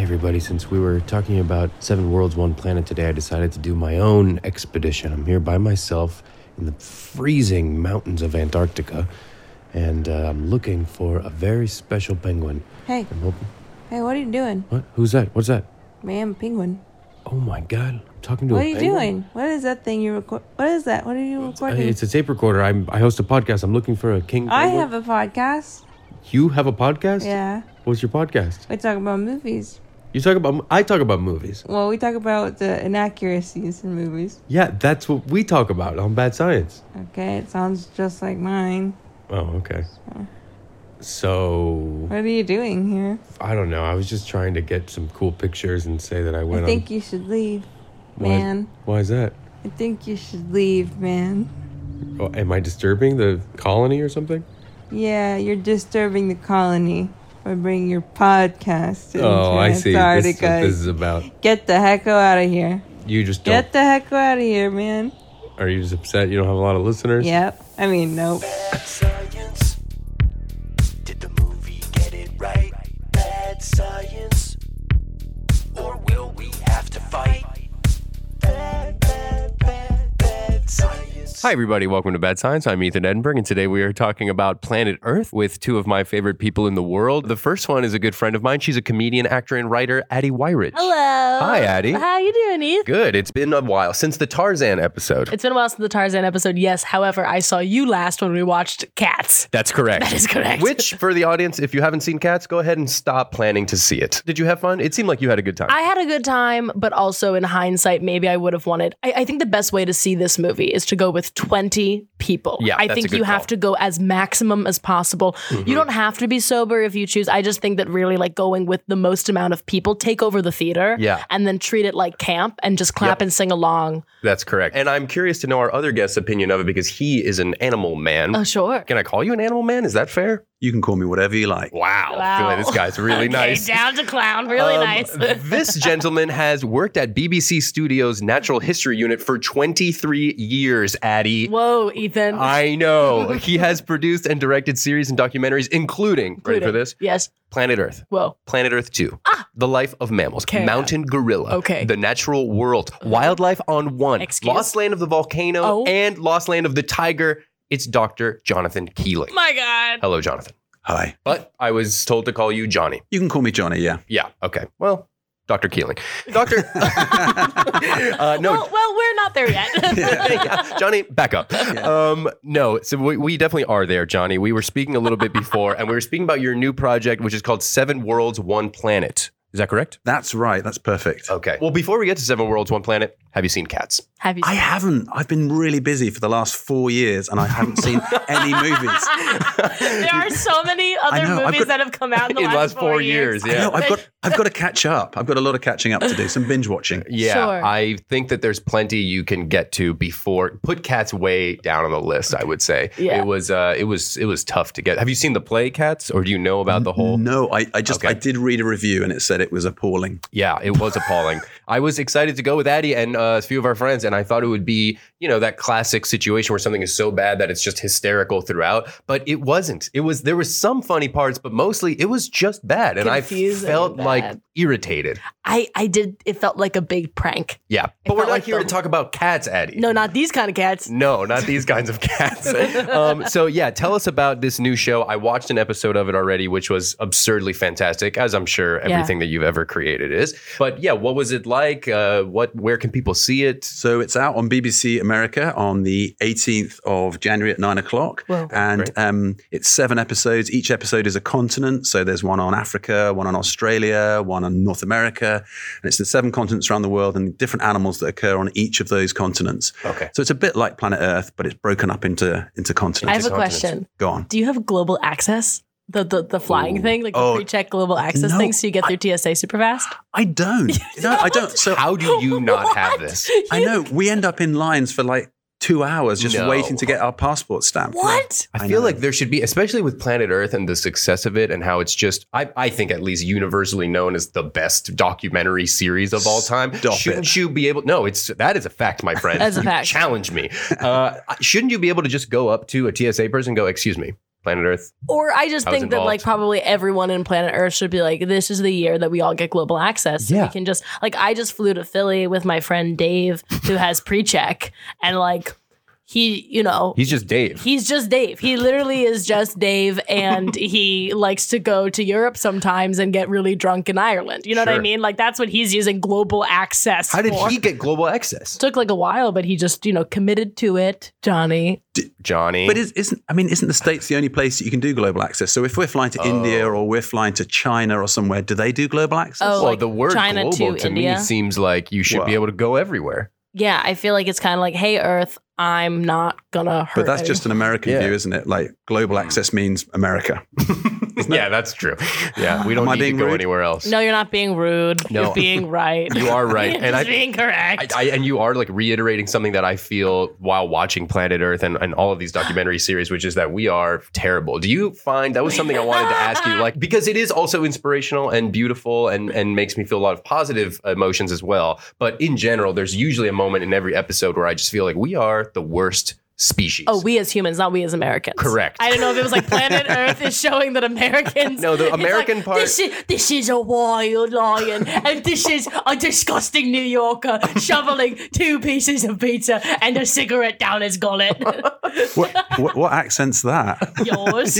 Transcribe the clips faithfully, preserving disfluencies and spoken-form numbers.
everybody, since we were talking about Seven Worlds, One Planet today, I decided to do my own expedition. I'm here by myself in the freezing mountains of Antarctica, and uh, I'm looking for a very special penguin. Hey. I'm hoping... Hey, what are you doing? What? Who's that? What's that? Man, a penguin. Oh my God, I'm talking to what a penguin. What are you doing? What is that thing you record? What is that? What are you recording? It's a tape recorder. I'm, I host a podcast. I'm looking for a king penguin. I have a podcast. You have a podcast? Yeah. What's your podcast? We talk about movies. You talk about... I talk about movies. Well, we talk about the inaccuracies in movies. Yeah, that's what we talk about on Bad Science. Okay, it sounds just like mine. Oh, okay. So, so... what are you doing here? I don't know. I was just trying to get some cool pictures and say that I went on... I think on... you should leave, why, man. Why is that? I think you should leave, man. Oh, am I disturbing the colony or something? Yeah, you're disturbing the colony by bringing your podcast into Oh, I see. This is what this is about. Get the heck out of here. You just don't... Get the heck out of here, man. Are you just upset you don't have a lot of listeners? Yep. I mean, nope. Bad science. Did the movie get it right? Bad science. Or will we have to fight? Bad, bad, bad, bad science. Hi, everybody. Welcome to Bad Science. I'm Ethan Edinburgh, and today we are talking about planet Earth with two of my favorite people in the world. The first one is a good friend of mine. She's a comedian, actor, and writer, Addie Wyridge. Hello. Hi, Addie. How you doing, Eth? Good. It's been a while since the Tarzan episode. It's been a while since the Tarzan episode, yes. However, I saw you last when we watched Cats. That's correct. That is correct. Which, for the audience, if you haven't seen Cats, go ahead and stop planning to see it. Did you have fun? It seemed like you had a good time. I had a good time, but also in hindsight, maybe I would have wanted... I, I think the best way to see this movie is to go with twenty people. Yeah, I that's think a good you call. have to go as maximum as possible. Mm-hmm. You don't have to be sober if you choose. I just think that really like going with the most amount of people, take over the theater, yeah. and then treat it like camp and just clap Yep. and sing along. That's correct. And I'm curious to know our other guest's opinion of it because he is an animal man. Oh, sure. Can I call you an animal man? Is that fair? You can call me whatever you like. Wow. Wow. I feel like this guy's really Okay, nice. down to clown. Really Um, nice. This gentleman has worked at B B C Studios' Natural History Unit for twenty-three years, Addie. Whoa, Ethan. I know. He has produced and directed series and documentaries, including, ready for this? Yes. Planet Earth. Whoa. Planet Earth two. Ah. The Life of Mammals. Okay. Mountain Gorilla. Okay. The Natural World. Wildlife on One. Excuse? Lost Land of the Volcano. Oh. And Lost Land of the Tiger. It's Doctor Jonathan Keeling. My God. Hello, Jonathan. Hi. But I was told to call you Johnny. You can call me Johnny, yeah. Yeah. Okay. Well, Doctor Keeling. Doctor uh, no. Well, well, we're not there yet. yeah. Johnny, back up. Yeah. Um, no, so we, we definitely are there, Johnny. We were speaking a little bit before, and we were speaking about your new project, which is called Seven Worlds, One Planet. Is that correct? That's right. That's perfect. Okay. Well, before we get to Seven Worlds, One Planet, have you seen Cats? Have you I seen haven't. I've been really busy for the last four years and I haven't seen any movies. There are so many other know, I've movies got- that have come out in the In last, four years. years, I yeah. know, I've got I've got to catch up. I've got a lot of catching up to do, some binge watching. Yeah, Sure. I think that there's plenty you can get to before put Cats way down on the list. I would say Yeah. it was uh, it was it was tough to get. Have you seen the play Cats, or do you know about the whole? No, I, I just Okay. I did read a review and it said it was appalling. Yeah, it was appalling. I was excited to go with Addie and uh, a few of our friends, and I thought it would be, you know, that classic situation where something is so bad that it's just hysterical throughout. But it wasn't. It was there was some funny parts, but mostly it was just bad, and I Confusing felt and like bad. irritated. I, I did. It felt like a big prank. Yeah, but we're felt not like here to the- talk about cats, Addie. No, not these kind of cats. No, not these kinds of cats. um, so yeah, tell us about this new show. I watched an episode of it already, which was absurdly fantastic, as I'm sure everything that you've ever created is. But yeah, what was it like? Uh, what, where can people see it? So it's out on B B C America on the eighteenth of January at nine o'clock. Whoa. And um, it's seven episodes. Each episode is a continent. So there's one on Africa, one on Australia, one on North America. And it's the seven continents around the world and different animals that occur on each of those continents. Okay. So it's a bit like Planet Earth, but it's broken up into, into continents. I have a continents. question. Go on. Do you have global access? The the, the flying Ooh. thing, like the Oh, pre-check global access no, thing, so you get through T S A super fast? I don't. no, I don't. So How do you not have What? this? I know we end up in lines for like two hours just No. waiting to get our passport stamped. What? I I feel know. like there should be, especially with Planet Earth and the success of it and how it's just, I, I think at least universally known as the best documentary series of all time. Stop shouldn't it. you be able, no, it's, that is a fact, my friend. That's a You fact. Challenge me. Uh, shouldn't you be able to just go up to a T S A person and go, excuse me, Planet Earth? Or I just I was think that like involved. probably everyone in planet Earth should be like, this is the year that we all get global access. So Yeah. we can just like, I just flew to Philly with my friend Dave, who has pre-check, and like he, you know, He's just Dave. he's just Dave. He literally is just Dave, and he likes to go to Europe sometimes and get really drunk in Ireland. You know what I Sure. mean? Like that's what he's using global access How did for. he get global access? Took like a while, but he just, you know, committed to it, Johnny. Johnny. But is, isn't I mean, isn't the States the only place that you can do global access? So if we're flying to India or we're flying to China or somewhere, do they do global access? Oh, well, like the word China global to to, India? me seems like you should be Well- able to go everywhere. Yeah, I feel like it's kind of like, hey, Earth, I'm not gonna hurt But that's just an American Yeah. view, isn't it? Like global access means America. Yeah, that's true. Yeah, we don't Am I need to being go rude? anywhere else. No, you're not being rude. No. You're being right. You are right. You're And just I- being correct. I, I, and you are like reiterating something that I feel while watching Planet Earth and, and all of these documentary series, which is that we are terrible. Do you find that was something I wanted to ask you, like, because it is also inspirational and beautiful and, and makes me feel a lot of positive emotions as well. But in general, there's usually a moment in every episode where I just feel like we are the worst species. Oh, we as humans, not we as Americans. Correct. I don't know if it was like Planet Earth is showing that Americans. No, the it's American like, part- This is, this is a wild lion, and this is a disgusting New Yorker shoveling two pieces of pizza and a cigarette down his gullet. what, what, what accent's that? Yours.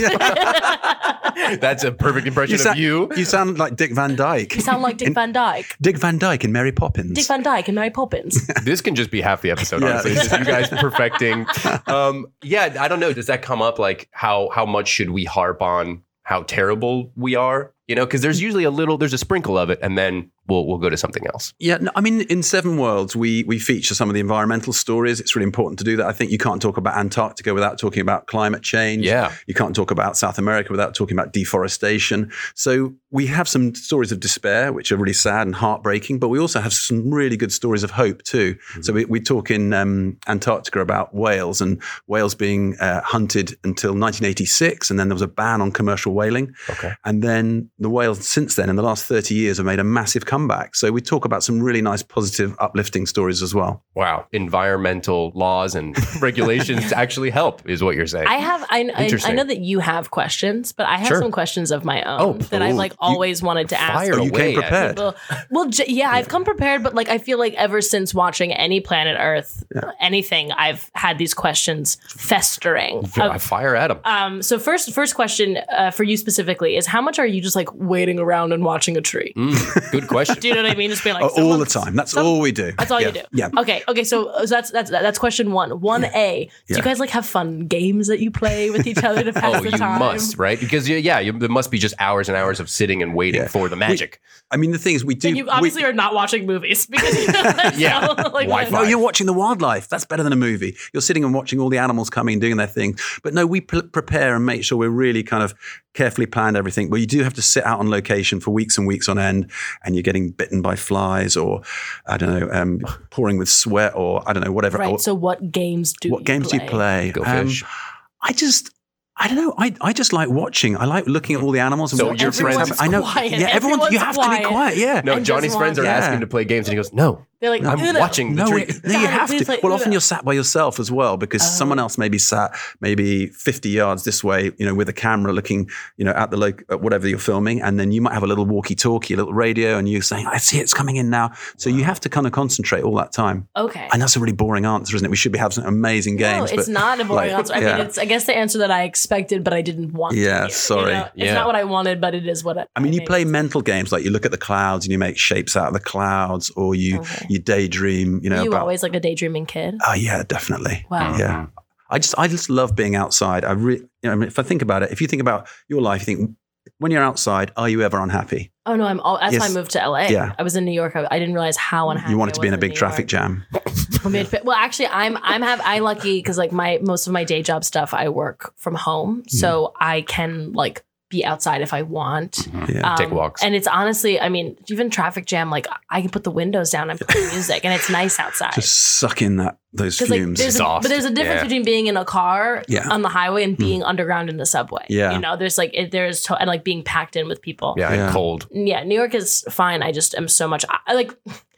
That's a perfect impression sa- of you. you sound like Dick Van Dyke. You sound like Dick Van Dyke. Dick Van Dyke in Mary Poppins. Dick Van Dyke and Mary Poppins. This can just be half the episode, Yeah. honestly. It's just you guys perfecting. Um, yeah, I don't know. Does that come up? Like, how how much should we harp on how terrible we are? You know, because there's usually a little, there's a sprinkle of it, and then we'll we'll go to something else. Yeah, no, I mean, in Seven Worlds, we we feature some of the environmental stories. It's really important to do that. I think you can't talk about Antarctica without talking about climate change. Yeah. You can't talk about South America without talking about deforestation. So we have some stories of despair, which are really sad and heartbreaking, but we also have some really good stories of hope too. Mm-hmm. So we, we talk in um, Antarctica about whales and whales being uh, hunted until nineteen eighty-six, and then there was a ban on commercial whaling. Okay. And then the whales since then, in the last thirty years, have made a massive comeback. So we talk about some really nice, positive, uplifting stories as well. Wow. Environmental laws and regulations actually help, is what you're saying. I have, I, I, I Interesting. know that you have questions, but I have Sure. some questions of my own Oh, that I've ooh, like you- always wanted to ask. Fire Oh, you away came at me. prepared. Well, well, j- yeah, I've come prepared, but like I feel like ever since watching any Planet Earth, anything, I've had these questions festering. I fire at them. Um, so first, first question uh, for you specifically is how much are you just like waiting around and watching a tree? Mm, good question. Do you know what I mean? Just being like Oh, all someone- the time. That's some- all we do. That's all yeah. you do. Yeah. Okay. Okay. So, so that's that's that's question one. One A. Do Yeah. you guys like have fun games that you play with each other to pass Oh, the you time? must, right? Because yeah, yeah, you, there must be just hours and hours of sitting and waiting Yeah. for the magic. I mean, the thing is, we do. And you obviously we, are not watching movies because you Yeah. like, Wi-Fi. No, you're watching the wildlife. That's better than a movie. You're sitting and watching all the animals coming and doing their thing. But no, we pl- prepare and make sure we're really kind of carefully planned everything. But you do have to sit out on location for weeks and weeks on end, and you're getting bitten by flies, or I don't know, um, pouring with sweat, or I don't know, whatever. Right. Or- So what games do what you games play? do you play? Go Um, fish. I just. I don't know. I, I just like watching. I like looking at all the animals. And So watching your everyone's- friends- I know. Quiet. Yeah, everyone. You Everyone's have to be quiet. quiet. Yeah. No, And Johnny's just friends are watch- asking Yeah. him to play games, and he goes, "No, They're like, I'm Uno. watching the No, tree." it- no, you God, have please to. play Well, often Uno. you're sat by yourself as well because Oh. someone else may be sat maybe fifty yards this way, you know, with a camera looking, you know, at the lo- at whatever you're filming, and then you might have a little walkie-talkie, a little radio, and you're saying, "I see it's coming in now." So you have to kind of concentrate all that time. Okay. And that's a really boring answer, isn't it? We should be having some amazing games. No, it's but, not a boring like, answer. I yeah. mean, it's I guess the answer that I expected, but I didn't want. Yeah, to hear, sorry. You know? It's Yeah. not what I wanted, but it is what I. I mean, you made. play mental games like you look at the clouds and you make shapes out of the clouds, or you Okay. you daydream. You know, you about always like a daydreaming kid. oh yeah, definitely. Wow. Yeah. I just I just love being outside. I really, you know, I mean, if I think about it, if you think about your life, you think when you're outside, are you ever unhappy? Oh no, I'm all. That's why I Yes. moved to L A. Yeah. I was in New York. I, I didn't realize how unhappy. you wanted I to be in was a big New traffic York. jam. I mean, well, actually, I'm I'm have I lucky because like my most of my day job stuff I work from home, so I can like be outside if I want. Yeah. Take walks. And it's honestly, I mean, even traffic jam, like I can put the windows down and play music, and it's nice outside. Just suck in that those Because like, fumes. there's a, Exhaust. but there's a difference Yeah. between being in a car Yeah. on the highway and being underground in the subway. Yeah. you know, there's like it, there's to, and like being packed in with people. Yeah, Yeah. and cold. yeah. New York is fine. I just am so much I, I like.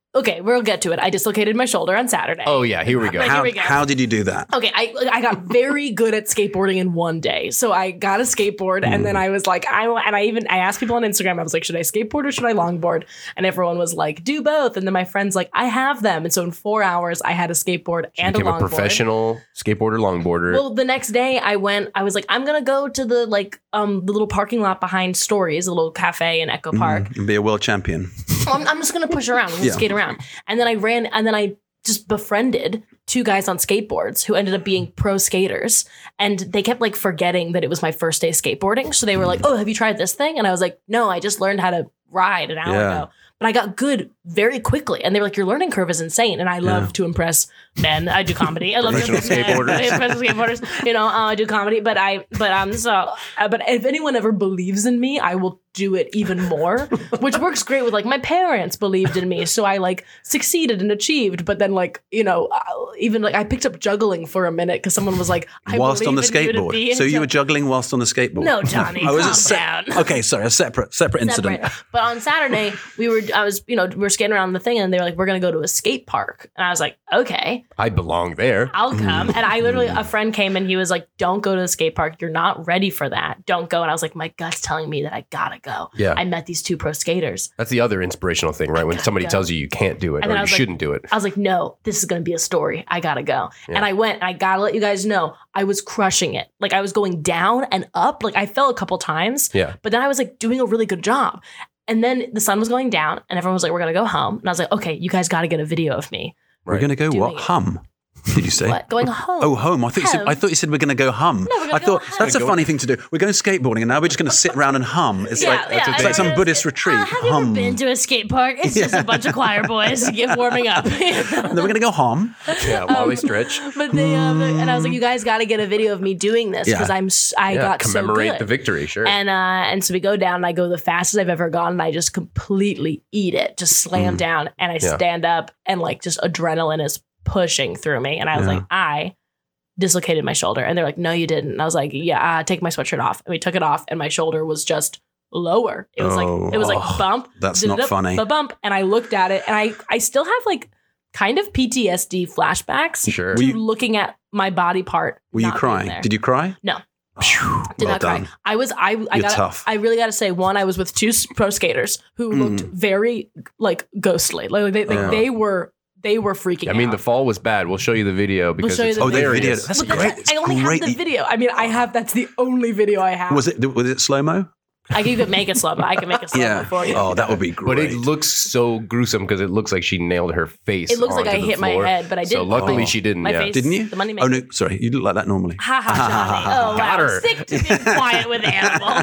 okay, we'll get to it. I dislocated my shoulder on Saturday. Oh yeah, here we go. But How, here we go. how did you do that? Okay, I I got very good at skateboarding in one day. So I got a skateboard, and then I was like, I and I even I asked people on Instagram. I was like, should I skateboard or should I longboard? And everyone was like, do both. And then my friends like, I have them. And so in four hours, I had a skateboard and a Became longboard. a professional skateboarder, longboarder. Well, the next day I went. I was like, I'm gonna go to the like um the little parking lot behind Stories, a little cafe in Echo Park. And be a world champion. I'm, I'm just gonna push around and Yeah. skate around. And then I ran, and then I just befriended two guys on skateboards who ended up being pro skaters, and they kept like forgetting that it was my first day skateboarding. So they were like, "Oh, have you tried this thing?" And I was like, "No, I just learned how to ride an hour Yeah. ago." But I got good very quickly, and they were like, "Your learning curve is insane." And I love Yeah. to impress men. I do comedy. I love to Professional impress men. skateboarders. I impress skateboarders. You know, uh, I do comedy. But I, but um, so, uh, but if anyone ever believes in me, I will do it even more, which works great with like my parents believed in me, so I like succeeded and achieved. But then like you know, uh, even like I picked up juggling for a minute because someone was like, I Whilst on the believe in you to skateboard. be So you into- were juggling whilst on the skateboard? No, Johnny, Oh, was calm it se- down. Okay, sorry, a separate separate incident. Separate. But on Saturday, we were, I was, you know, we were skating around the thing, and they were like, "We're gonna go to a skate park," and I was like, "Okay, I belong there. I'll come." And I literally, a friend came and he was like, "Don't go to the skate park. You're not ready for that. Don't go." And I was like, my gut's telling me that I gotta go. Yeah. I met these two pro skaters. That's the other inspirational thing, right? When gotta somebody go. tells you you can't do it And or then I you was like- shouldn't do it. I was like, no, this is going to be a story. I got to go. Yeah. And I went, and I got to let you guys know, I was crushing it. Like I was going down and up. Like I fell a couple times, Yeah. but then I was like doing a really good job. And then the sun was going down, and everyone was like, we're going to go home. And I was like, okay, you guys got to get a video of me. We're Right. going to go Doing what? it. Hum. Did you say? What? Going home. Oh, home. I thought, you said, Home. I thought you said we're going to go hum. No, we're gonna I go thought home. that's a Go- funny thing to do. We're going skateboarding and now we're just going to sit around and hum. It's Yeah, like, yeah, it's I like some was- Buddhist retreat. Uh, have you hum. ever been to a skate park? It's just Yeah. a bunch of choir boys get warming up. And then we're going to go hum. Yeah, while they stretch. But they, um, and I was like, you guys got to get a video of me doing this Yeah. because I'm, s- I Yeah, got so commemorate good. the victory, sure. And uh, and so we go down, and I go the fastest I've ever gone, and I just completely eat it, just slam down, and I Yeah. stand up, and like just adrenaline is pushing through me, and I was Yeah. like, I dislocated my shoulder, and they're like, no, you didn't. And I was like, yeah, uh, take my sweatshirt off, and we took it off, and my shoulder was just lower. It was Oh. like it was like Oh, bump. that's not da-da-da, funny. ba bump, and I looked at it, and I I still have like kind of P T S D flashbacks Sure. Were to you- looking at my body part. Were you not being crying? there. Did you cry? No. Phew, Did well not done. cry. I was I I You're got tough. I really got to say one I was with two s- pro skaters who Mm. looked very like ghostly. Like they like, Yeah. they were they were freaking I mean, out. the fall was bad. We'll show you the video because show you it's the Oh, the hilarious. video. That's But great. I only Great. have the video. I mean, I have that's the only video I have. Was it was it slow mo? I could even make it slow mo. I can make it slow mo Yeah. for you. Oh, that would be great. But it looks so gruesome because it looks like she nailed her face. It looks like onto I the hit my floor. head, but I So didn't. luckily Oh. she didn't. My yeah. face- Didn't you? The money Oh maker. no, sorry. You look like that normally. Ha ha, Johnny. Oh, Got wow. her. Stick to being quiet with animals,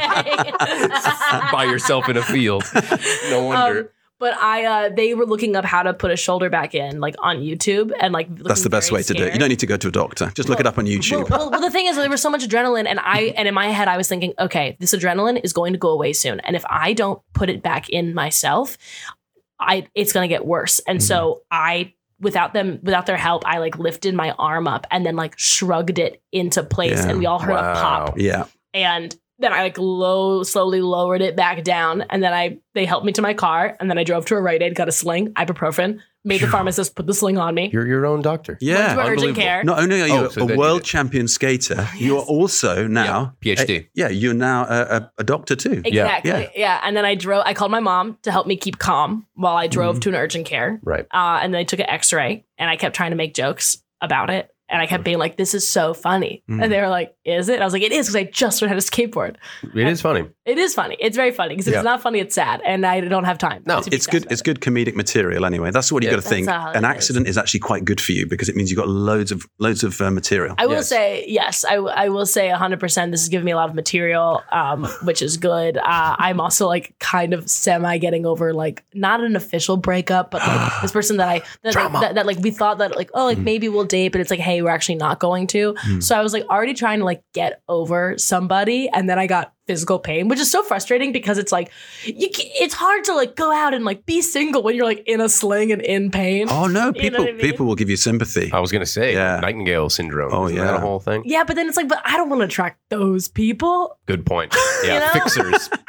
okay? By yourself in a field. No wonder. Um, but I, uh, they were looking up how to put a shoulder back in, like on YouTube, and like That's looking the best very way to do it. scared. You don't need to go to a doctor. Just look it up on YouTube. Well, well, well, the thing is, there was so much adrenaline, and I, and in my head, I was thinking, okay, this adrenaline is going to go away soon, and if I don't put it back in myself, I, it's going to get worse. And so I, without them, without their help, I like lifted my arm up and then like shrugged it into place, Yeah. and we all heard a Wow. pop, yeah. and then I like low, slowly lowered it back down, and then I, they helped me to my car, and then I drove to a Rite Aid, got a sling, ibuprofen, made the pharmacist put the sling on me. You're your own doctor. Yeah. Went to urgent unbelievable. care. Not only are you Oh, so a then you world did. champion skater, you are also now Yeah, PhD. a- yeah, you're now a, a, a doctor too. Exactly. Yeah. Yeah. And then I drove, I called my mom to help me keep calm while I drove to an urgent care. Right. Uh, and then I took an x ray, and I kept trying to make jokes about it. And I kept being like, this is so funny. Mm. And they were like, is it? And I was like, it is, because I just learned how to skateboard. It is funny. It is funny. It's very funny, because if Yeah. it's not funny, it's sad. And I don't have time. No, to be It's sad good. about It's it. good comedic material anyway. That's what you Yeah. got to think. That's how An it accident is. actually quite good for you because it means you've got loads of loads of uh, material. I will Yes. say, yes, I, I will say one hundred percent this is giving me a lot of material, um, which is good. Uh, I'm also like kind of semi getting over like not an official breakup, but like this person that I, that, like, that, that like we thought that like, oh, like maybe we'll date, but it's like, hey, we're actually not going to. So I was like already trying to like get over somebody. And then I got physical pain, which is so frustrating because it's like, you, ca- it's hard to like go out and like be single when you're like in a sling and in pain. Oh no, You know people what I mean? people will give you sympathy. I was gonna say Yeah. Nightingale syndrome. Oh, Isn't yeah. that a whole thing? Yeah, but then it's like, but I don't want to attract those people. Good point. Yeah, You know? fixers. I don't Yeah. want to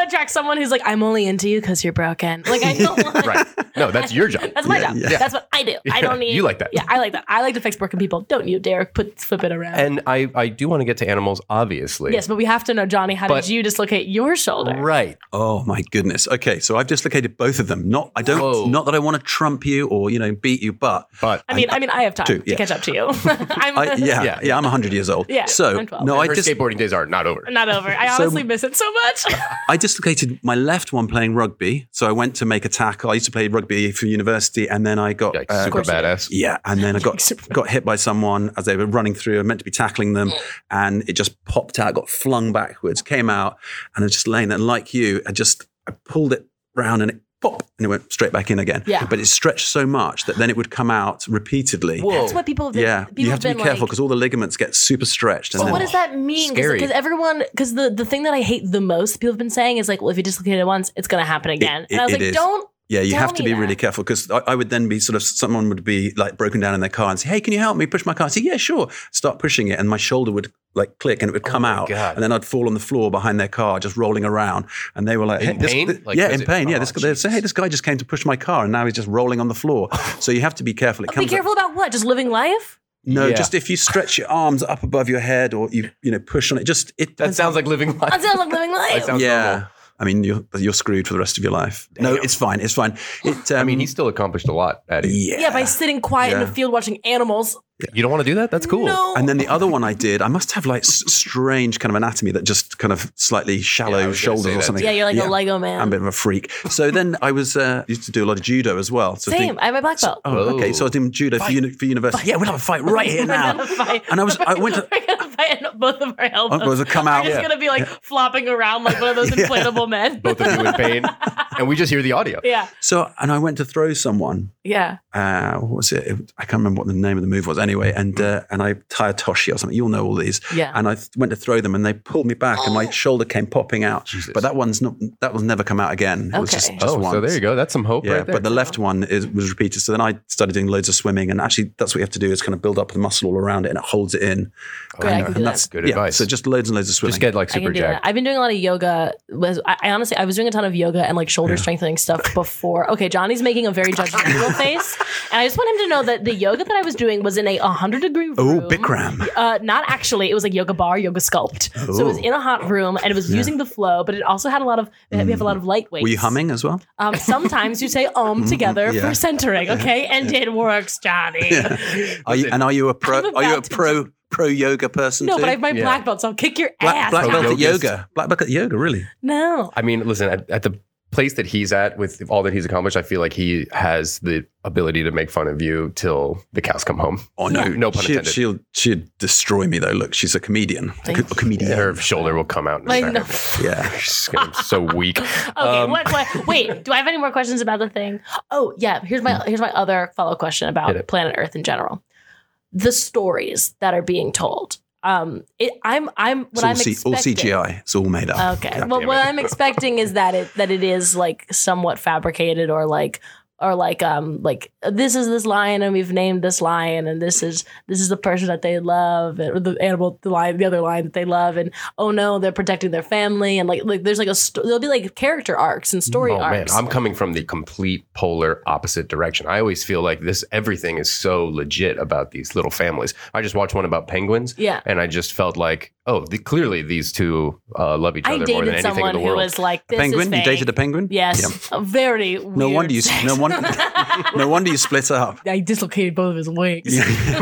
attract someone who's like, I'm only into you because you're broken. Like I don't want. Right. No, that's your job. That's my Yeah, job. yeah. That's what I do. I don't need. You like that. Yeah, I like that. I like to fix broken people. Don't you dare put flip it around. And I, I do want to get to animals, obviously. yes, but we have to know, Johnny. How But- did you dislocate your shoulder? Right. Oh my goodness. Okay, so I've dislocated both of them. Not I don't Whoa. not that I want to trump you or you know beat you, but But I mean, I, mean, I have time Two, to yeah. catch up to you. I'm I, yeah, Yeah. yeah, I'm one hundred years old. Yeah, So I'm twelve. no, I her just skateboarding days are not over. not over. I So- honestly miss it so much. I dislocated my left one playing rugby. So I went to make a tackle. I used to play rugby for university, and then I got Like, uh, super course you did. badass. yeah, and then I got Super got hit by someone as they were running through. I meant to be tackling them, and it just popped out, got flung backwards, came out, and I was just laying there. And like you, I just I pulled it round and it pop, and it went straight back in again. Yeah. But it stretched so much that then it would come out repeatedly. Whoa. That's what people have been. Yeah, people you have to be been careful like, because all the ligaments get super stretched. And So then, what does that mean? Scary. Because everyone, because the, the thing that I hate the most, people have been saying is like, well, if you dislocate it once, it's going to happen again. it- and I was it like, is. don't. Yeah, you Tell have to me be really that. careful because I, I would then be sort of someone would be like broken down in their car and say, "Hey, can you help me push my car?" I say, "Yeah, sure." Start pushing it, and my shoulder would like click, and it would come my out, God. and then I'd fall on the floor behind their car, just rolling around. And they were like, In hey, this- pain? this- Like, yeah, was in it- pain. Yeah, oh, this, they'd say, "Hey, this guy just came to push my car, and now he's just rolling on the floor." So you have to be careful. It Be comes. careful about what? Just living life? No, Yeah. just if you stretch your arms up above your head, or you you know push on it, just it. That sounds like living life. That sounds like living life. That sounds yeah. normal. I mean, you're you're screwed for the rest of your life. No, Damn. it's fine. It's fine. It. Um, I mean, he's still accomplished a lot, Addie. yeah. Yeah, by sitting quiet in Yeah. a field watching animals. You don't want to do that? That's cool. No. And then the other one I did, I must have like s- strange kind of anatomy that just kind of slightly shallow Yeah, I was gonna shoulders say or that something. Yeah, you're like a Lego man. I'm a bit of a freak. So then I was uh, used to do a lot of judo as well. So Same. think- I have my black belt. oh, okay. So I was doing judo for, uni- for university. Yeah, we'll have a fight right here We're now. gonna fight. And I was, I went to, We're gonna fight and both of our elbows. I was to come out. We're just Yeah. gonna be like flopping around like one of those Yeah. inflatable men. Both of you in pain. And we just hear the audio. Yeah, So, and I went to throw someone. yeah. Uh, what was it? It- I can't remember what the name of the move was. Anyway, and uh, and I tied Toshi or something. You'll know all these. Yeah. And I th- went to throw them, and they pulled me back, and my shoulder came popping out. Jesus. But that one's not. That will never come out again. It was Okay. just, just Oh, once. so there you go. That's some hope Yeah, right there. but the left one is, was repeated. So then I started doing loads of swimming, and actually, that's what you have to do is kind of build up the muscle all around it, and it holds it in. Great, I and, can and do that's that. Good yeah, advice. So just loads and loads of swimming. just get like I super can do that. jacked. I've been doing a lot of yoga. Was I, I honestly I was doing a ton of yoga and like shoulder strengthening stuff before. Okay, Johnny's making a very judgmental face, and I just want him to know that the yoga that I was doing was in a hundred degree room. Oh, Bikram. Uh, not actually. It was like yoga bar, yoga sculpt. So it was Oh. in a hot room, and it was using the flow, but it also had a lot of. We have a lot of light weights. Were you humming as well? Um, sometimes you say "um" together yeah. for centering. Okay, and it works, Johnny. Are you, and are you a pro? I'm Are you a about to pro pro yoga person No, too? but I have my Yeah. black belt, so I'll kick your black, ass. black belt Johnny. at Yogist. yoga. Black belt at yoga, really? No. I mean, listen, at, at the place that he's at with all that he's accomplished, I feel like he has the ability to make fun of you till the cows come home. Oh no, No pun she, intended. She'll she'd destroy me though. Look, she's a comedian. A, co- a comedian. Her shoulder will come out in a Like, second. no. Yeah. She's gonna be so weak. Okay, Um, what, what? Wait, do I have any more questions about the thing? Oh, yeah. Here's my here's my other follow question Hit about it. planet Earth in general. The stories that are being told. Um, it, I'm I'm what It's all, I'm C, expecting. all C G I. It's all made up. Okay. Yeah. Well, damn what it. I'm expecting is that it that it is like somewhat fabricated or like or like um like this is this lion and we've named this lion and this is this is the person that they love or the animal the lion the other lion that they love and oh no they're protecting their family and like like there's like a sto- there'll be like character arcs and story Oh man, arcs. I'm coming from the complete polar opposite direction. I always feel like this everything is so legit about these little families. I just watched one about penguins, Yeah. and I just felt like, oh, the, clearly these two uh, love each I other more than dated anything in someone the who world. was like this Penguin? is You fake. dated a penguin? Yes, Yeah. a very No weird wonder you. sex. No wonder. no wonder you split up. I dislocated both of his wings.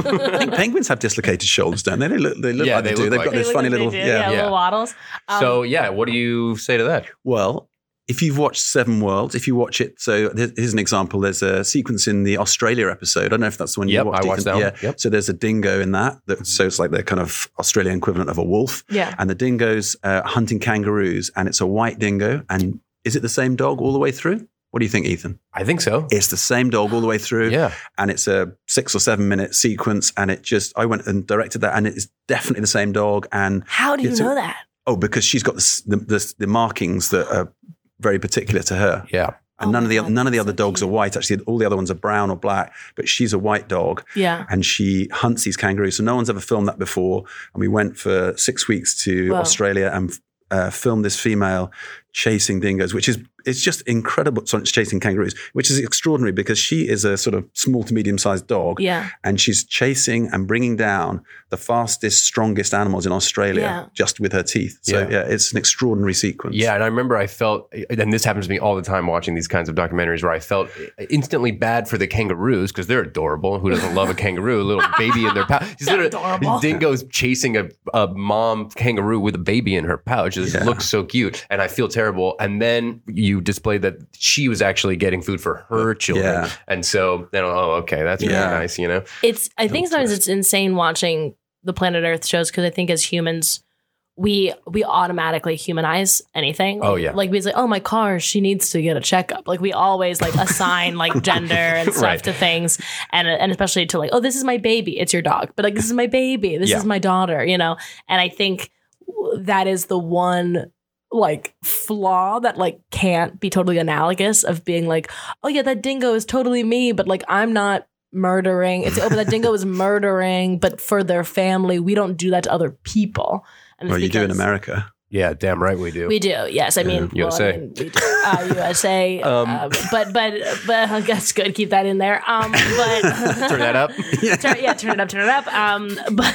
I think penguins have dislocated shoulders, don't they? They look. They look Yeah, like they, they do. look They've like got it. this They look funny like they little. do, Yeah. Yeah. little waddles. Um, so yeah, what do you say to that? Well, if you've watched Seven Worlds, if you watch it, so there- here's an example. There's a sequence in the Australia episode. I don't know if that's the one you Yep, watched. I watched Ethan. that one. Yeah. Yep. So there's a dingo in that. that. So it's like the kind of Australian equivalent of a wolf. Yeah. And the dingo's uh, hunting kangaroos, and it's a white dingo. And is it the same dog all the way through? What do you think, Ethan? I think so. It's the same dog all the way through. Yeah. And it's a six or seven minute sequence. And it just, I went and directed that, and it is definitely the same dog. And How do you It's a- know that? oh, because she's got the, s- the, the, the markings that are very particular to her. Yeah. And Oh none of my the God, none of the that's other so dogs cute. are white. Actually, all the other ones are brown or black. But she's a white dog, Yeah. and she hunts these kangaroos. So no one's ever filmed that before. And we went for six weeks to Wow. Australia and uh, filmed this female chasing dingoes, which is it's just incredible. Sorry, chasing kangaroos, which is extraordinary because she is a sort of small to medium sized dog, Yeah. and she's chasing and bringing down the fastest, strongest animals in Australia Yeah. just with her teeth. So Yeah. yeah, it's an extraordinary sequence. Yeah, and I remember I felt, and this happens to me all the time watching these kinds of documentaries, where I felt instantly bad for the kangaroos because they're adorable. Who doesn't love a kangaroo? A little baby in their pouch. They're adorable. Dingo's chasing a, a mom kangaroo with a baby in her pouch. It Yeah. looks so cute, and I feel terrible. And then you display that she was actually getting food for her children, Yeah. and so then oh, okay, that's really Yeah. nice, you know. It's I think sometimes twist. it's insane watching the Planet Earth shows because I think as humans we we automatically humanize anything. Oh, yeah. Like we say, oh my car, she needs to get a checkup. Like we always like assign like gender and stuff Right. to things, and and especially to like, oh, this is my baby, it's your dog, but like this is my baby, this Yeah. is my daughter, you know. And I think that is the one like flaw that like can't be totally analogous of being like, oh yeah, that dingo is totally me, but like I'm not murdering. It's oh, but that dingo is murdering, but for their family, we don't do that to other people. And it's Well, you do in because- America. Yeah, damn right we do. We do, yes. I mean, Yeah. well, U S A. I mean, we do. Uh, U S A. Um, uh, but but but that's good. Keep that in there. Um, but Turn that up. turn, yeah, turn it up, turn it up. Um, but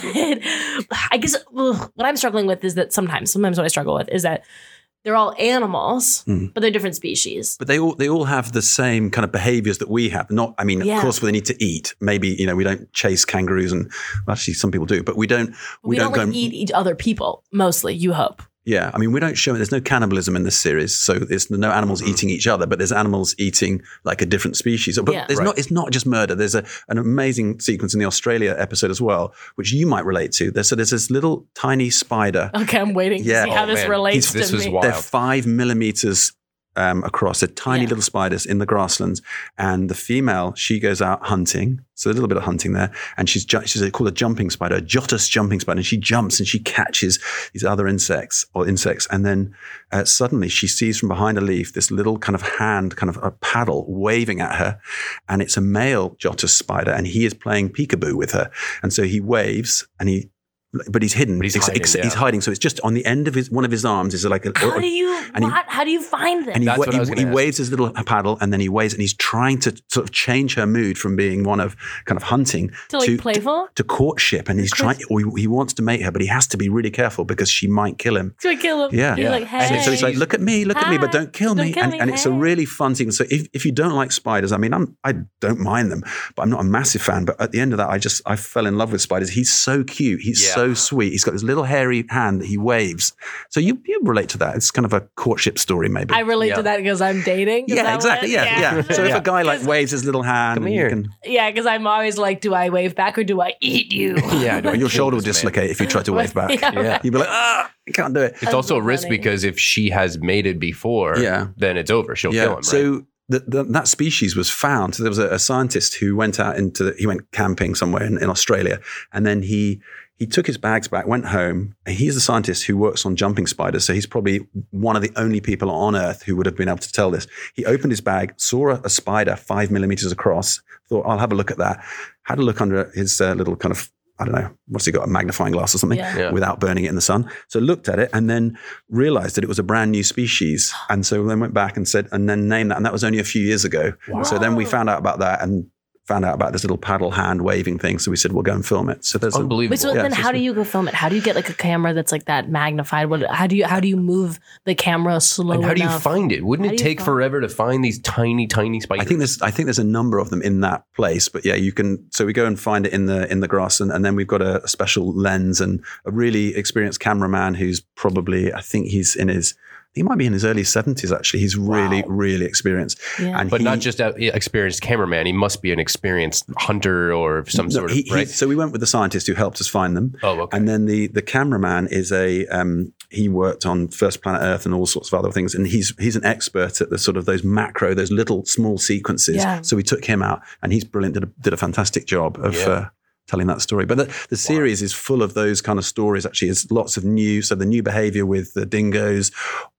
I guess ugh, what I'm struggling with is that sometimes, sometimes what I struggle with is that they're all animals, Mm. but they're different species. But they all they all have the same kind of behaviors that we have. Not, I mean, Yeah. of course, they need to eat. Maybe you know we don't chase kangaroos, and well, actually some people do, but we don't. We, We, don't, don't, go. like and- eat each other people mostly. You hope. Yeah, I mean, we don't show. There's no cannibalism in this series, so there's no animals Mm-hmm. eating each other, but there's animals eating like a different species. But Yeah. there's Right. not. It's not just murder. There's a, an amazing sequence in the Australia episode as well, which you might relate to. There's so there's this little tiny spider. Okay, I'm waiting Yeah. to see how Oh, this man. relates This to was me. wild. They're five millimeters um, across. They're tiny Yeah. little spiders in the grasslands. And the female, she goes out hunting. So a little bit of hunting there. And she's ju- she's called a jumping spider, a Jotus jumping spider. And she jumps and she catches these other insects or insects. And then uh, suddenly she sees from behind a leaf this little kind of hand, kind of a paddle waving at her. And it's a male Jotus spider. And he is playing peekaboo with her. And so he waves and he, but he's hidden. But he's Ex- hiding, ex- yeah. he's hiding. So it's just on the end of his, one of his arms is like a, How do you and he- what? How do you find this? and he, That's wa- what I was he, gonna he ask. waves his little paddle and then he waves and he's trying to sort of change her mood from being one of kind of hunting to like playful? to, to courtship. And he's trying, or he, he wants to mate her, but he has to be really careful because she might kill him. To kill him? Yeah. He's Yeah. like, And hey. So, so he's like, look at me, look at me, but Hi. don't kill Don't me. kill and me, and it's a hey. really fun sequence. So if, if you don't like spiders, I mean, I'm, I don't mind them, but I'm not a massive fan. But at the end of that, I just, I fell in love with spiders. He's so cute. He's Yeah. so sweet. He's got this little hairy hand that he waves. So you, you relate to that. It's kind of a courtship story, maybe. I relate Yeah. to that because I'm dating. Is yeah, that exactly. what- Yeah, yeah. So if Yeah. a guy like waves his little hand, Come and you here. can, Yeah, because I'm always like, do I wave back or do I eat you? Yeah, I don't your kill shoulder will this man. dislocate if you try to wave back. Yeah, Yeah. right. You'd be like, ah, I can't do it. It's That's also so a risk funny. because if she has mated before, Yeah. then it's over. She'll kill him, right? So the, the, that species was found. So there was a, a scientist who went out into the, he went camping somewhere in, in Australia, and then he he took his bags back, went home. And he's the scientist who works on jumping spiders, so he's probably one of the only people on Earth who would have been able to tell this. He opened his bag, saw a, a spider five millimeters across, thought, I'll have a look at that. Had a look under his uh, little kind of, I don't know, what's he got, a magnifying glass or something, Yeah. Yeah. without burning it in the sun. So looked at it and then realized that it was a brand new species. And so then went back and said, and then named that. And that was only a few years ago. So then we Wow. found out about that and found out about this little paddle hand waving thing. So we said, we'll go and film it. So there's a, Unbelievable. Wait, so Yeah, then so how do it's- you go film it? How do you get like a camera that's like that magnified? What? How do you how do you move the camera slow and how do you enough? find it? Wouldn't How it do you take find- forever to find these tiny, tiny spiders? I think there's I think there's a number of them in that place, but yeah, you can. So we go and find it in the in the grass, and, and then we've got a, a special lens and a really experienced cameraman who's probably I think he's in his he might be in his early seventies actually. He's really Wow. really experienced, Yeah. and But he, not just an experienced cameraman. He must be an experienced hunter or some no, sort of, he- he- right? So we went with the scientist who helped us find them. oh, okay. And then the the cameraman is a um, he worked on First Planet Earth and all sorts of other things, and he's he's an expert at the sort of those macro, those little small sequences. Yeah. So we took him out, and he's brilliant. Did a, did a fantastic job of. Yeah. Uh, telling that story. But the, the series is full of those kind of stories, actually. It's lots of new, so the new behavior with the dingoes,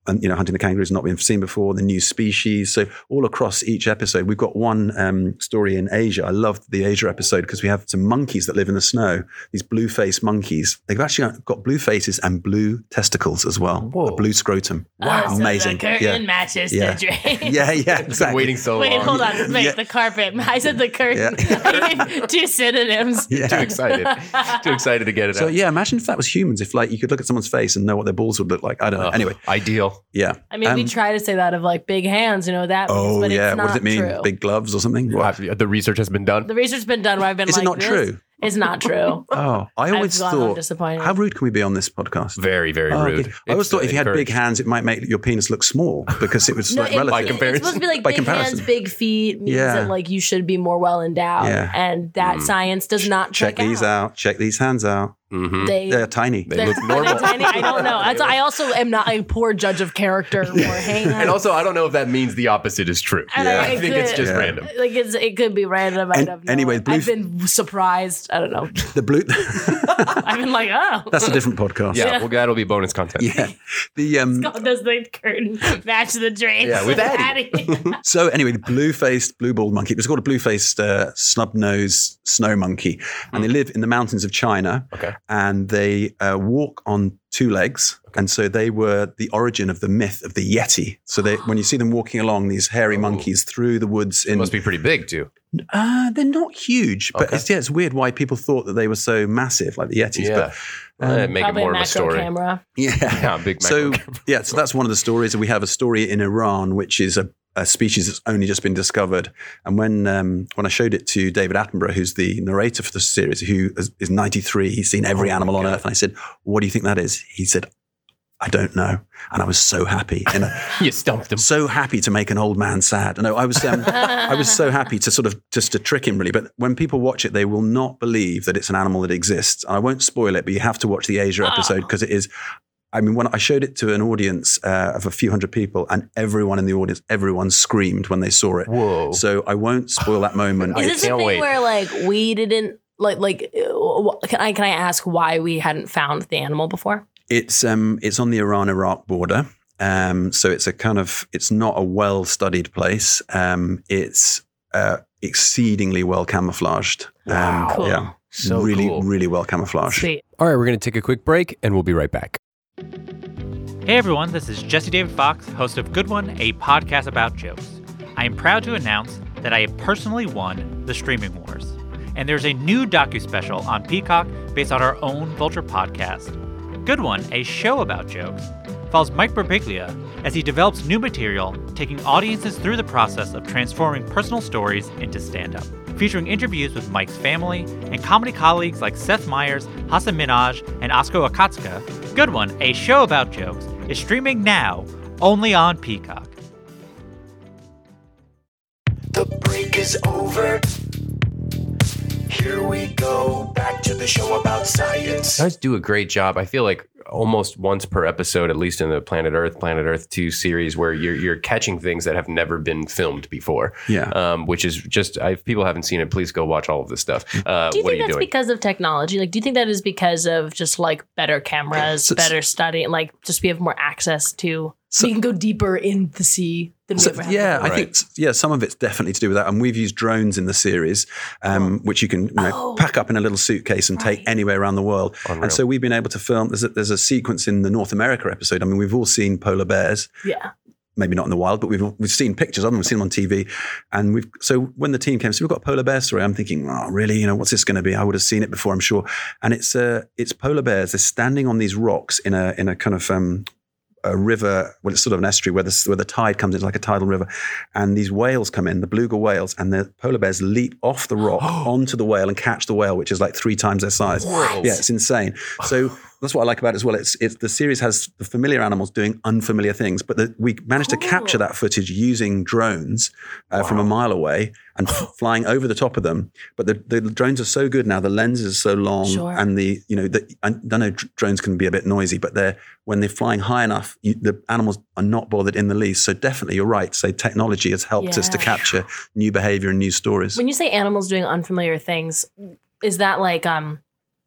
and you know, hunting the kangaroos not been seen before, the new species. So all across each episode, we've got one um, story in Asia. I loved the Asia episode because we have some monkeys that live in the snow. These blue-faced monkeys. They've actually got blue faces and blue testicles as well. Whoa. A blue scrotum. Wow. Wow, amazing. So the curtain yeah. matches Yeah. the drain. yeah, yeah, Been exactly. waiting so Wait, long. hold on. Wait, Yeah. the carpet. I said the curtain. Yeah. I need two synonyms. Yeah. Too excited. Too excited to get it So out. yeah, imagine if that was humans. If like you could look at someone's face and know what their balls would look like. I don't know. Ugh, Anyway, ideal. yeah. I mean, we Um, try to say that of like big hands, you know, that means, Oh but yeah. it's not What does it mean? true. Big gloves or something? What? Uh, The research has been done. The research's been done where I've been Is like, it not this true? is not true. Oh, I always I've gone home thought. disappointed. How rude can we be on this podcast? Very, very Oh, rude. okay. I always It's, thought uh, if you had big encouraged. hands, it might make your penis look small because it was No, like it- relative. By it's comparison. supposed to be like By big comparison. hands, big feet means Yeah. that like you should be more well endowed, Yeah. and that science does not Check check these out. Check these hands out. Mhm. They, They're tiny. They they're- look are normal. they tiny? I don't know. That's, I also am not a poor judge of character or hands. And also, I don't know if that means the opposite is true. And Yeah. I it think it's could- just Yeah. random. Like it's, it could be random. I And don't know. anyway, blue- I've been surprised. I don't know. The blue. I've been like, oh, That's a different podcast. Yeah, Yeah. well, that'll be bonus content. Yeah. The um. does the curtain match the drain? Yeah, with Addie. So anyway, the blue-faced, blue-balled monkey. It was called a blue-faced, uh, snub-nosed snow monkey, and they live in the mountains of China. Okay. And they uh, walk on two legs, and so they were the origin of the myth of the Yeti. So they, when you see them walking along, these hairy Oh. monkeys through the woods, It in must be pretty big, too. uh, they're not huge, but Okay. it's, yeah, it's weird why people thought that they were so massive, like the Yetis. Yeah. But Uh, make it Probably a more of a macro story. camera. yeah, Yeah, big So macro camera. yeah, so that's one of the stories. And we have a story in Iran, which is a, a species that's only just been discovered. And when um, when I showed it to David Attenborough, who's the narrator for the series, who is, is ninety-three, he's seen every Oh my animal on God. Earth, and I said, "What do you think that is?" He said, "I don't know," and I was so happy. And You stumped him. so happy to make an old man sad. No, I was um, I was so happy to sort of just to trick him really. But when people watch it, they will not believe that it's an animal that exists. And I won't spoil it, but you have to watch the Asia episode because it is. I mean, when I showed it to an audience uh, of a few hundred people, and everyone in the audience, everyone screamed when they saw it. Whoa. So I won't spoil that moment. Is I this the can't thing wait. where like we didn't like like? uh, Can I can I ask why we hadn't found the animal before? It's um it's on the Iran-Iraq border. Um, so it's a kind of it's not a well-studied place. Um, it's uh, exceedingly well camouflaged. Um, Wow. Cool. Yeah, So really, cool. really well camouflaged. Sweet. All right, we're going to take a quick break, and we'll be right back. Hey everyone, this is Jesse David Fox, host of Good One, a podcast about jokes. I am proud to announce that I have personally won the Streaming Wars. And there's a new docu-special on Peacock based on our own Vulture podcast. Good One, a show about jokes, follows Mike Birbiglia as he develops new material, taking audiences through the process of transforming personal stories into stand-up. Featuring interviews with Mike's family and comedy colleagues like Seth Meyers, Hassan Minaj, and Osko Akatsuka, Good One, a show about jokes, is streaming now only on Peacock. The break is over. Here we go, back to the show about science. You guys do a great job. I feel like almost once per episode, at least in the Planet Earth, Planet Earth two series, where you're you're catching things that have never been filmed before. Yeah. Um, which is just, if people haven't seen it, please go watch all of this stuff. Uh, Do you what think are you that's doing? because of technology? Like, do you think that is because of just like better cameras, So- better study, and like just we have more access to? So- So we can go deeper in the sea than we So, ever have. yeah, before. I Right. think yeah, some of it's definitely to do with that. And we've used drones in the series, um, which you can you know, Oh. pack up in a little suitcase and take Right. anywhere around the world. Unreal. And so we've been able to film. There's a, there's a sequence in the North America episode. I mean, we've all seen polar bears. Yeah. Maybe not in the wild, but we've we've seen pictures of them. We've seen them on T V, and we've so when the team came, so we've got a polar bear story. I'm thinking, oh, really? You know, what's this going to be? I would have seen it before, I'm sure. And it's uh, it's polar bears. They're standing on these rocks in a in a kind of um, a river. Well, it's sort of an estuary where the where the tide comes in, it's like a tidal river, and these whales come in, the beluga whales, and the polar bears leap off the rock onto the whale and catch the whale, which is like three times their size. What? Yeah, it's insane. So. That's what I like about it as well. It's, it's the series has the familiar animals doing unfamiliar things, but the, we managed to Cool. capture that footage using drones uh, from a mile away and f- flying over the top of them. But the, the drones are so good now; the lenses are so long, Sure. and the you know the, I don't know dr- drones can be a bit noisy, but they're when they're flying high enough, you, the animals are not bothered in the least. So definitely, you're right. So technology has helped us to Yeah. capture new behavior and new stories. When you say animals doing unfamiliar things, is that like um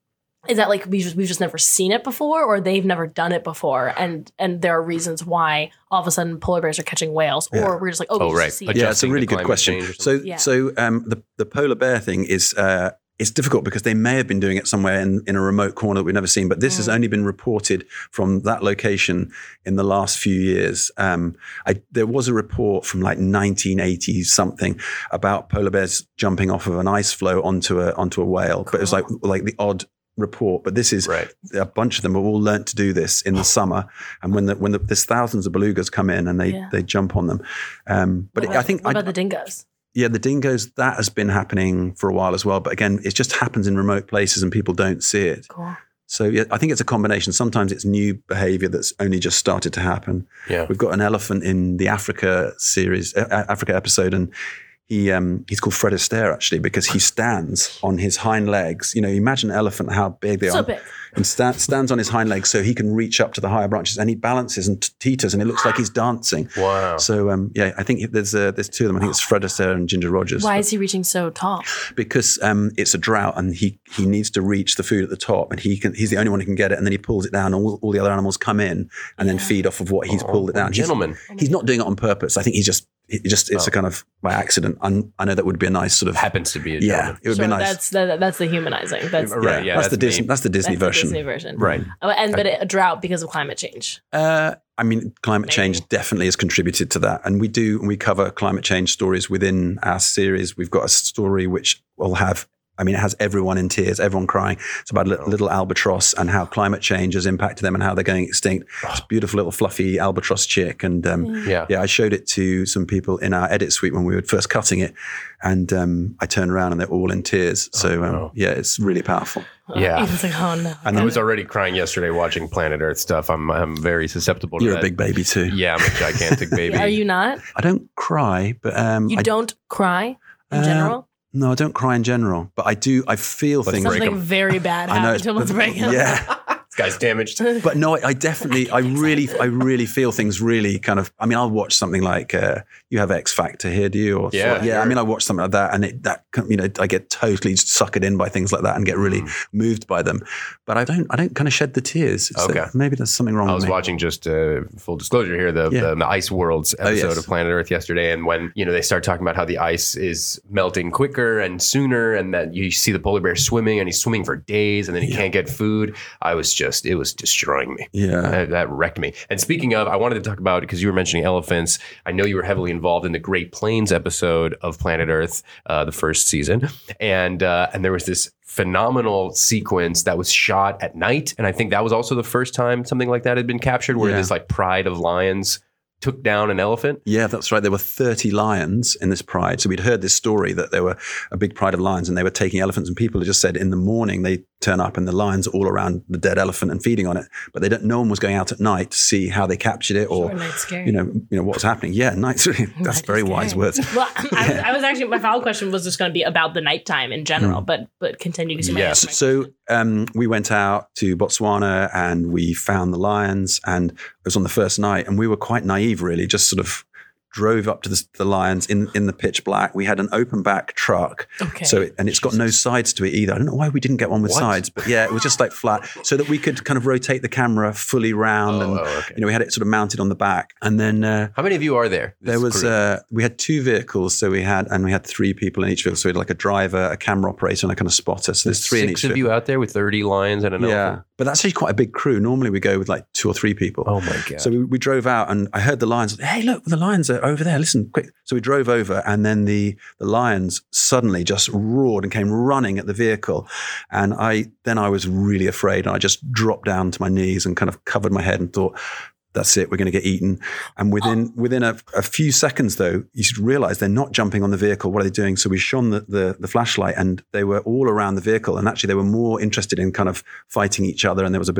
Is that like we just we've just never seen it before, or they've never done it before, and and there are reasons why all of a sudden polar bears are catching whales, or Yeah. we're just like, oh, Oh, we right. just see Adjust- it. Yeah, it's a adjusting really to good climate question. change or So, Yeah. so um, the the polar bear thing is uh, it's difficult because they may have been doing it somewhere in, in a remote corner that we've never seen, but this has only been reported from that location in the last few years. Um, I, there was a report from like nineteen eighty something about polar bears jumping off of an ice floe onto a onto a whale, but it was like like the odd report. But this is Right. a bunch of them have all learnt to do this in the summer, and when the when the, there's thousands of belugas come in and they Yeah. they jump on them. Um, but What it, about, I think what I, about the dingoes? yeah, the dingoes, that has been happening for a while as well. But again, it just happens in remote places and people don't see it. Cool. So yeah, I think it's a combination. Sometimes it's new behavior that's only just started to happen. Yeah. We've got an elephant in the Africa series, uh, Africa episode, and he um, he's called Fred Astaire actually because he stands on his hind legs. You know, imagine an elephant, how big they So are. big. And sta- stands on his hind legs so he can reach up to the higher branches, and he balances and t- teeters, and it looks like he's dancing. Wow. So um, yeah, I think there's uh, there's two of them. I think it's Fred Astaire and Ginger Rogers. Why is he reaching so tall? Because um, it's a drought, and he he needs to reach the food at the top, and he can he's the only one who can get it, and then he pulls it down, and all, all the other animals come in and then feed off of what he's pulled it down. He's- Gentleman. he's not doing it on purpose. I think he's just he just it's Oh. a kind of by accident. And I know that would be a nice sort of Happens to be a yeah, gentleman. it would So be nice. That's the, that's the humanizing. That's the, Right, yeah, that's, the that's Disney me. that's the Disney that's the version. Disney version. Right. Oh, and but it, a drought because of climate change. Uh, I mean, climate Maybe. change definitely has contributed to that, and we do we cover climate change stories within our series. We've got a story which will have. I mean, it has everyone in tears, everyone crying. It's about a little albatross and how climate change has impacted them and how they're going extinct. It's a beautiful little fluffy albatross chick. And um, Yeah. yeah, I showed it to some people in our edit suite when we were first cutting it. And um, I turned around and they're all in tears. So um, no. yeah, it's really powerful. Yeah. It's like, oh no. And I then was already crying yesterday watching Planet Earth stuff. I'm I'm very susceptible to you're that. a big baby too. Yeah, I'm a gigantic baby. Are you not? I don't cry, but um, You I, don't cry in Uh, general? no, I don't cry in general, but I do. I feel things. break Something 'em. very bad I know. happened to him. Let's break him. Yeah. This guy's damaged. But no, I, I definitely, I really, I really feel things really kind of. I mean, I'll watch something like uh, you have X Factor here, do you? Or Yeah, yeah. I sure. mean, I watch something like that, and it that you know, I get totally suckered in by things like that and get really Mm. moved by them. But I don't, I don't kind of shed the tears. It's Okay. that maybe there's something wrong I with was me. watching just uh, full disclosure here, the, Yeah. the the Ice Worlds episode yes. of Planet Earth yesterday, and when you know they start talking about how the ice is melting quicker and sooner, and that you see the polar bear swimming, and he's swimming for days, and then he can't get food. I was just, it was destroying me. Yeah. That, that wrecked me. And speaking of, I wanted to talk about, because you were mentioning elephants. I know you were heavily involved in the Great Plains episode of Planet Earth, uh, the first season, and uh, and there was this phenomenal sequence that was shot at night, and I think that was also the first time something like that had been captured, where Yeah. this like pride of lions took down an elephant. Yeah, that's right. There were thirty lions in this pride. So we'd heard this story that there were a big pride of lions and they were taking elephants, and people had just said in the morning they turn up and the lions are all around the dead elephant and feeding on it. But they don't, no one was going out at night to see how they captured it or, Sure, night's scary. you know, you know, what was happening. Yeah, night's really, that's Night very is wise scary. words. Well, I, was, I was actually my follow-up question was just going to be about the nighttime in general, but but continue because you might Yes. answer my So question. um, we went out to Botswana and we found the lions, and it was on the first night, and we were quite naive, really, just sort of drove up to the, the lions in, in the pitch black. We had an open back truck. Okay. So it, and it's got no sides to it either. I don't know why we didn't get one with What? sides, but yeah, it was just like flat so that we could kind of rotate the camera fully round. Oh, and, oh, okay. you know, we had it sort of mounted on the back. And then uh, How many of you are there? This there was, crew? uh, we had two vehicles. So we had, and we had three people in each vehicle. So we had like a driver, a camera operator, and a kind of spotter. So there's three in each six of vehicle. you out there with thirty lions and an Yeah. elephant. But that's actually quite a big crew. Normally we go with like two or three people. Oh my god! So we, we drove out and I heard the lions. Hey, look, the lions are over there. Listen, quick. So we drove over and then the, the lions suddenly just roared and came running at the vehicle. And I then I was really afraid. And I just dropped down to my knees and kind of covered my head and thought, that's it, we're going to get eaten. And within within a, a few seconds, though, you should realize they're not jumping on the vehicle. What are they doing? So we shone the, the, the flashlight and they were all around the vehicle. And actually, they were more interested in kind of fighting each other. And there was a bit of a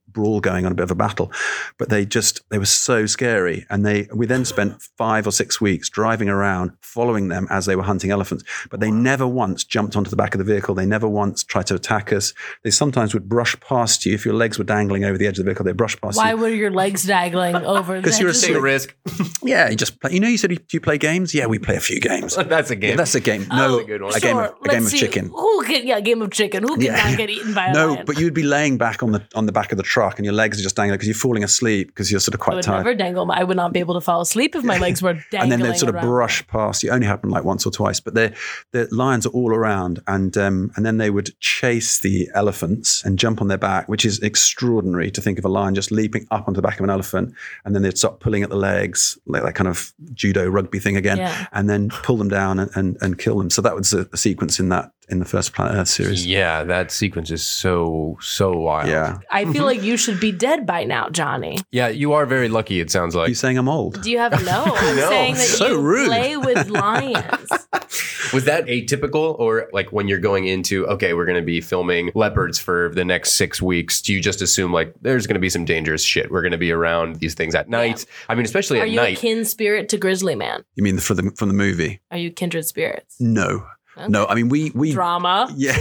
brawl going on, a bit of a battle. But they just, they were so scary. And they, we then spent five or six weeks driving around, following them as they were hunting elephants. But they never once jumped onto the back of the vehicle. They never once tried to attack us. They sometimes would brush past you. If your legs were dangling over the edge of the vehicle, they'd brush past Why you. were your legs dangling over? Because you're a Take a risk. Yeah, you just play. You know, you said you, do you play games? Yeah, we play a few games. That's a game. Yeah, that's a game. No, Oh, good one. a game of, sure. a game Let's of see. chicken. Who can? Yeah, game of chicken. Who can Yeah. not get eaten by a No, lion? but you'd be laying back on the on the back of the truck, and your legs are just dangling because you're falling asleep because you're sort of I quite would tired. never dangle. My, I would not be able to fall asleep if my legs were dangling. And then they'd sort of around. brush past you. It only happened like once or twice, but the the lions are all around, and um, and then they would chase the elephants and jump on their back, which is extraordinary to think of a lion just leaping up onto the back of an elephant, and then they'd start pulling at the legs, like that kind of judo rugby thing again, Yeah. and then pull them down and, and, and kill them. So that was a, a sequence in that in the first Planet Earth series. Yeah, that sequence is so so wild. Yeah. I feel like you should be dead by now, Johnny. Yeah, you are very lucky. It sounds Are like. you saying I'm old? Do you have no? I'm No. saying that So you rude. play with lions. Was that atypical, or like when you're going into okay, we're going to be filming leopards for the next six weeks? Do you just assume like there's going to be some dangerous shit? We're going to be around these things at night. I mean, especially Are at you a night. kin spirit to Grizzly Man? You mean for the from the movie? Are you kindred spirits? No, no. I mean we we Drama. yeah.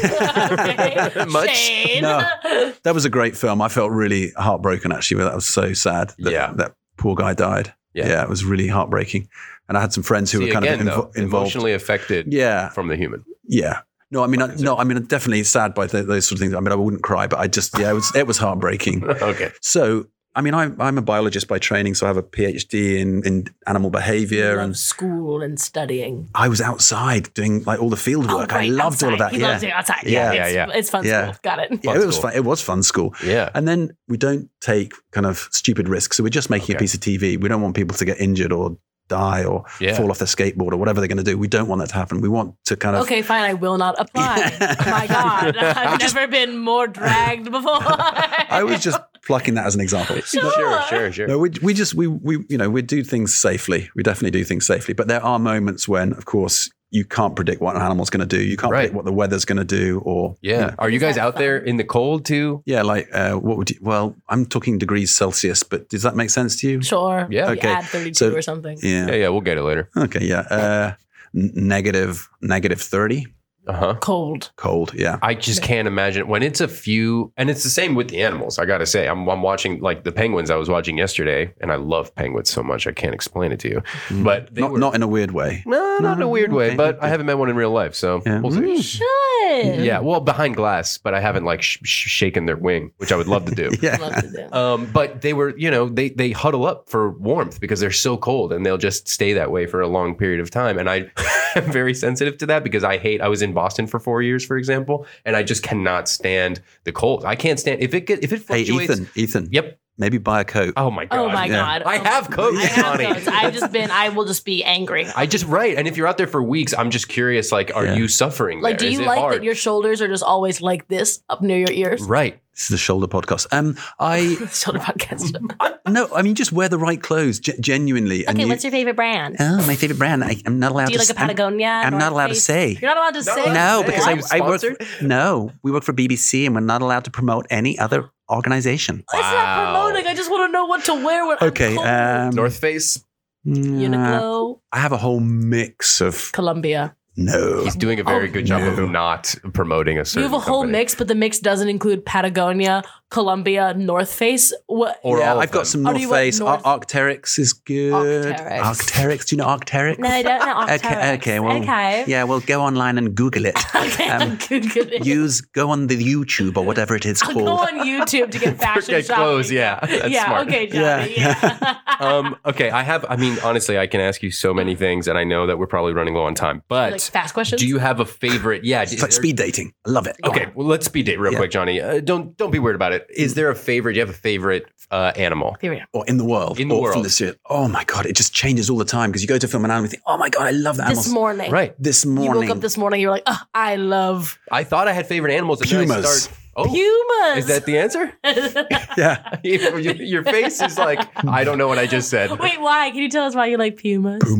Okay. Much? Shane. No. That was a great film. I felt really heartbroken actually. That was so sad. That, Yeah. that poor guy died. Yeah. Yeah. It was really heartbreaking. And I had some friends who See, were kind again, of though, invo- involved. emotionally affected Yeah, from the human. yeah. No, I mean, I, no, I mean, I'm definitely sad by th- those sort of things. I mean, I wouldn't cry, but I just, yeah, it was, it was heartbreaking. Okay. So, I mean, I'm, I'm a biologist by training, so I have a PhD in, in animal behavior, Love and school and studying. I was outside doing like all the field work. I right, loved all of outside. that. He yeah. loves it outside. Yeah, yeah, it's, yeah. It's fun Yeah. school. Got it. Yeah, Fun it was school. fun. It was fun school. Yeah. And then we don't take kind of stupid risks. So we're just making Okay. a piece of T V. We don't want people to get injured or die or Yeah. fall off their skateboard or whatever they're going to do. We don't want that to happen. We want to kind of. Okay, fine. I will not apply. My God, I've never been more dragged before. I was just plucking that as an example. Sure, sure, sure. No, we, we just we we you know we do things safely. We definitely do things safely. But there are moments when, of course, you can't predict what an animal's going to do. You can't Right. predict what the weather's going to do. Or Yeah. you know. Are you guys that out there fun? in the cold too? Yeah, like uh, what would you? Well, I'm talking degrees Celsius, but does that make sense to you? Sure. Yeah. You Okay. add thirty-two So- or something. Yeah. Yeah, yeah. We'll get it later. Okay. Yeah. Uh, n- negative negative thirty. Uh huh. Cold. Cold. Yeah. I just can't imagine when it's a few, and it's the same with the animals. I got to say, I'm, I'm watching like the penguins I was watching yesterday, and I love penguins so much I can't explain it to you. But they Not were, not in a weird way. no, not in a weird way. okay, But okay. I haven't met one in real life, so Yeah. we'll see. Should. Yeah, well, behind glass, but I haven't like sh- sh- shaken their wing, which I would love to do. Yeah. Love to do. Um, but they were, you know, they they huddle up for warmth because they're so cold, and they'll just stay that way for a long period of time. And I am very sensitive to that because I hate. I was in Boston for four years, for example, and I just cannot stand the cold. I can't stand if it get, if it Hey, fluctuates. Ethan. Ethan. Yep. Maybe buy a coat. Oh my god. Oh my Yeah. God. I have coats, I have Johnny. coats. I've just been, I will just be angry. I just right, and if you're out there for weeks, I'm just curious. Like, are Yeah. you suffering? Like, there? do Is you it like hard? that your shoulders are just always like this up near your ears? right? This is the shoulder podcast. Um, I Shoulder podcast. no, I mean just wear the right clothes, ge- genuinely. And Okay, you- what's your favorite brand? Oh, my favorite brand. I, I'm not allowed Do you to. like a s- I'm- Patagonia? I'm, not North allowed to Face? say. You're not allowed to Not say. allowed to No, say. because Are I, you I work. sponsored? No, we work for B B C, and we're not allowed to promote any other organization. It's not Wow. promoting. I just want to know what to wear when Okay. I'm cold. Um, North Face. Uniqlo, I have a whole mix of Columbia. no. He's doing a very Oh, good job no. of not promoting a You certain. have a whole company. mix, but the mix doesn't include Patagonia, Columbia, North Face. What? Or yeah, all of I've got them. some Oh, do North you want Face. North- Ar- Arc'teryx is good. Arc'teryx. Arc'teryx. Do you know Arc'teryx? No, I don't know. Okay. Arc'teryx. Okay. Well. okay. Yeah. Well, go online and Google it. Okay, Um, I'm Google it. Use go on the YouTube or whatever it is I'll called. go on YouTube to get fashion Get shopping. clothes, yeah. That's yeah. smart. Okay, Johnny. Yeah. um, okay, I have. I mean, honestly, I can ask you so many things, and I know that we're probably running low on time. But like fast questions. do you have a favorite? Yeah, It's like speed dating. I love it. Okay, well, let's speed date real Yeah. quick, Johnny. Uh, don't don't be weird about it. Is there a favorite? Do you have a favorite uh, animal? Here we go. Or in the world. In the or world. From the series. Oh my God. It just changes all the time because you go to film an animal and think, oh my God, I love that This animal. morning. Right. This You morning. woke up this morning. You were like, oh, I love I thought I had favorite animals. And then I Pumas. start, oh, pumas. is that the answer? yeah. your, your face is like I don't know what I just said. Wait, why? Can you tell us why you like pumas? Puma.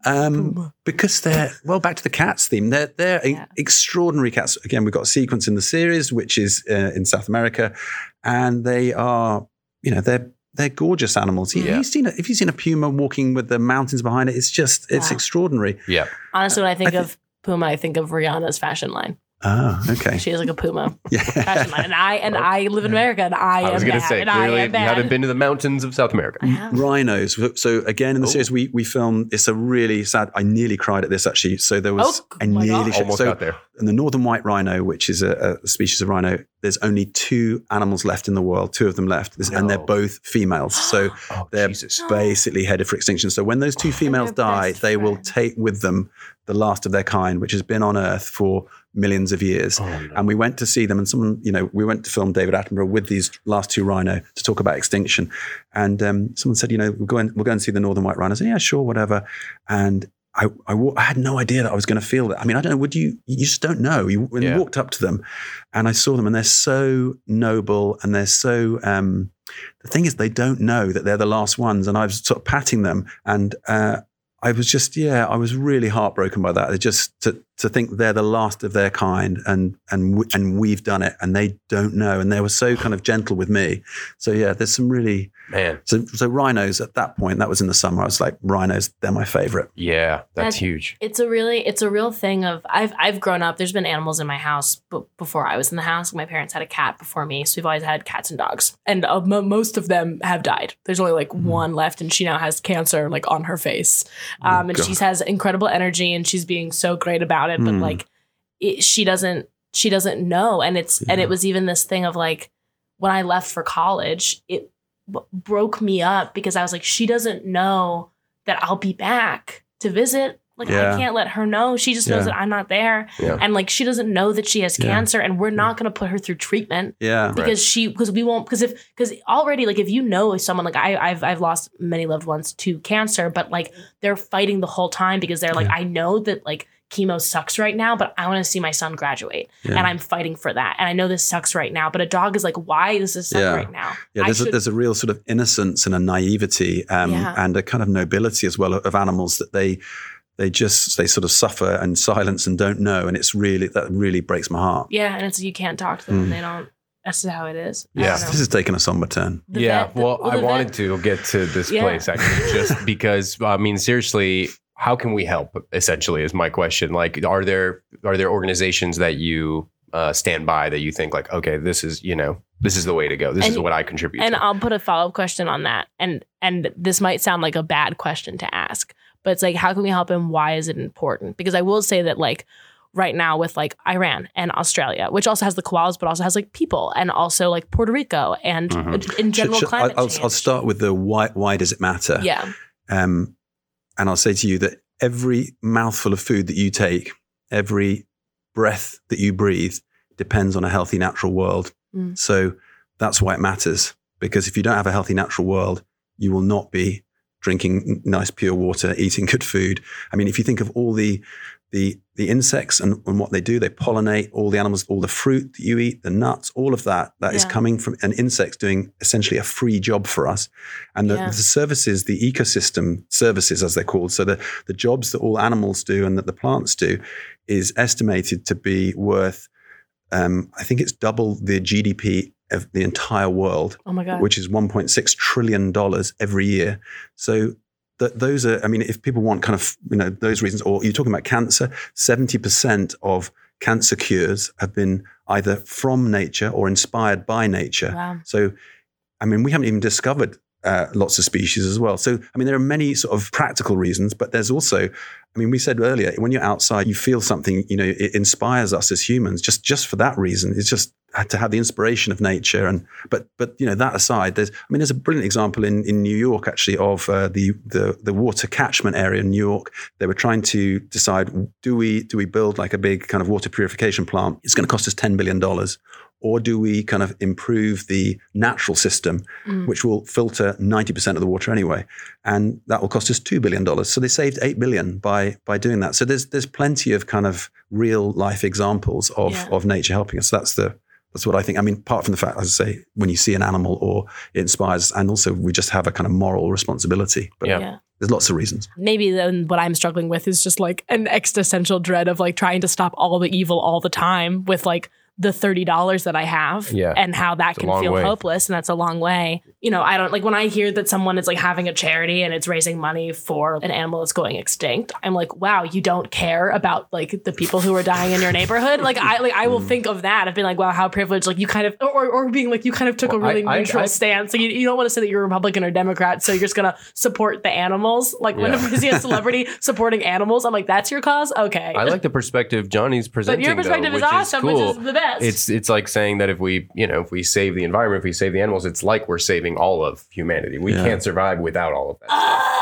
Um, because they're, well, back to the cats theme, they're, they're Yeah. extraordinary cats. Again, we've got a sequence in the series, which is uh, in South America, and they are, you know, they're, they're gorgeous animals. You- Yeah. You've seen a, if you've seen a puma walking with the mountains behind it, it's just, it's Wow. extraordinary. Yeah. Honestly, when I think I thi- of Puma, I think of Rihanna's fashion line. Ah, okay. She has like a Puma Yeah. fashion line, and I and I live in America, and I, I was am going to bad, say, and I clearly am you bad. haven't been to the mountains of South America. I have. Rhinos. So again, in the Oh. series, we we filmed. It's a really sad. I nearly cried at this actually. So there was. Oh, I my nearly. God. shed- Almost so got there. in the northern white rhino, which is a, a species of rhino, there's only two animals left in the world. Two of them left, This- and they're No. both females. So Oh, they're Jesus. basically headed for extinction. So when those two females their die, best they will friend. take with them the last of their kind, which has been on Earth for millions of years. Oh, no. And we went to see them, and someone, you know, we went to film David Attenborough with these last two rhino to talk about extinction. And um, someone said, you know, we'll go and we'll go and see the northern white rhino. I said, yeah, sure, whatever. And I, I, wa- I had no idea that I was going to feel that. I mean, I don't know. Would you? You just don't know. You when Yeah. you walked up to them, and I saw them, and they're so noble, and they're so. Um, the thing is, they don't know that they're the last ones, and I was sort of patting them, and uh, I was just, yeah, I was really heartbroken by that. It just to to think they're the last of their kind, and and we, and we've done it, and they don't know, and they were so kind of gentle with me. So yeah, there's some really. Man. So, so rhinos at that point, that was in the summer. I was like, rhinos, they're my favorite. Yeah, that's That's- huge. It's a really, it's a real thing of I've I've grown up. There's been animals in my house, but before I was in the house, my parents had a cat before me, so we've always had cats and dogs, and uh, mo most of them have died. There's only like Mm-hmm. one left, and she now has cancer like on her face, um, and God. she has incredible energy, and she's being so great about it. But Mm. like, it, she doesn't, she doesn't know, and it's and Yeah. it was even this thing of like when I left for college, it b- broke me up because I was like, she doesn't know that I'll be back to visit. Like Yeah. I can't let her know. She just knows Yeah. that I'm not there. Yeah. And like she doesn't know that she has Yeah. cancer, and we're not going to put her through treatment Yeah. because she because we won't because if because already like if you know someone like I I've I've lost many loved ones to cancer, but like they're fighting the whole time because they're like, I know that like chemo sucks right now, but I want to see my son graduate, Yeah. and I'm fighting for that. And I know this sucks right now, but a dog is like, why does this suck Yeah. right now? Yeah, I there's a, should- there's a real sort of innocence and a naivety um, Yeah. and a kind of nobility as well of animals that they they just they sort of suffer in silence and don't know, and it's really that really breaks my heart. yeah, and it's you can't talk to them, Mm. and they don't. That's how it is. I Yeah. don't know. This has taken a somber turn. The yeah, vet- the- well, well, I the wanted vet- to get to this Yeah. place actually, just because I mean, seriously, how can we help? Essentially, is my question. Like, are there are there organizations that you uh, stand by that you think like, okay, this is you know, this is the way to go. This And- is what I contribute And to. I'll put a follow up question on that. And and this might sound like a bad question to ask, but it's like, how can we help him? Why is it important? Because I will say that like right now with like Iran and Australia, which also has the koalas, but also has like people, and also like Puerto Rico and Mhm. in general Should- should- climate I'll, change. I'll start with the why. Why does it matter? Yeah. Um, and I'll say to you that every mouthful of food that you take, every breath that you breathe, depends on a healthy natural world. Mm. So that's why it matters. Because if you don't have a healthy natural world, you will not be drinking nice pure water, eating good food. I mean, if you think of all the the the insects and, and what they do, they pollinate all the animals, all the fruit that you eat, the nuts, all of that, that is Yeah. coming from an insects doing essentially a free job for us. And the, Yeah. the services, the ecosystem services, as they're called, so the, the jobs that all animals do and that the plants do is estimated to be worth, um, I think it's double the G D P of the entire world, Oh my God. which is one point six trillion dollars every year. So th- those are, I mean, if people want kind of, you know, those reasons, or you're talking about cancer, seventy percent of cancer cures have been either from nature or inspired by nature. Wow. So, I mean, we haven't even discovered uh, lots of species as well. So, I mean, there are many sort of practical reasons, but there's also, I mean, we said earlier, when you're outside, you feel something, you know, it inspires us as humans just, just for that reason. It's just to have the inspiration of nature. And, but, but, you know, that aside, there's, I mean, there's a brilliant example in, in New York, actually, of uh, the, the, the water catchment area in New York. They were trying to decide, do we, do we build like a big kind of water purification plant? It's going to cost us ten billion dollars. Or do we kind of improve the natural system, Mm. which will filter ninety percent of the water anyway? And that will cost us two billion dollars. So they saved eight billion dollars by, by doing that. So there's there's plenty of kind of real life examples of, Yeah. of nature helping us. That's the That's what I think. I mean, apart from the fact, as I say, when you see an animal or it inspires, and also we just have a kind of moral responsibility. But Yeah. Yeah. there's lots of reasons. Maybe then what I'm struggling with is just like an existential dread of like trying to stop all the evil all the time with like the thirty dollars that I have Yeah. and how that It's a can long feel way. hopeless. And that's a long way. You know, I don't like when I hear that someone is like having a charity and it's raising money for an animal that's going extinct. I'm like, wow, you don't care about like the people who are dying in your neighborhood. Like I like I will think of that of being like, wow, how privileged. Like you kind of or, or being like you kind of took Well, a really I- I- neutral I- stance. Like you, you don't want to say that you're Republican or Democrat, so you're just gonna support the animals. Like Yeah. whenever you see a celebrity supporting animals, I'm like, that's your cause? Okay. I like the perspective Johnny's but presenting. your perspective though, is which awesome, cool. which is the best. It's it's like saying that if we, you know, if we save the environment, if we save the animals, it's like we're saving all of humanity. We Yeah. can't survive without all of that.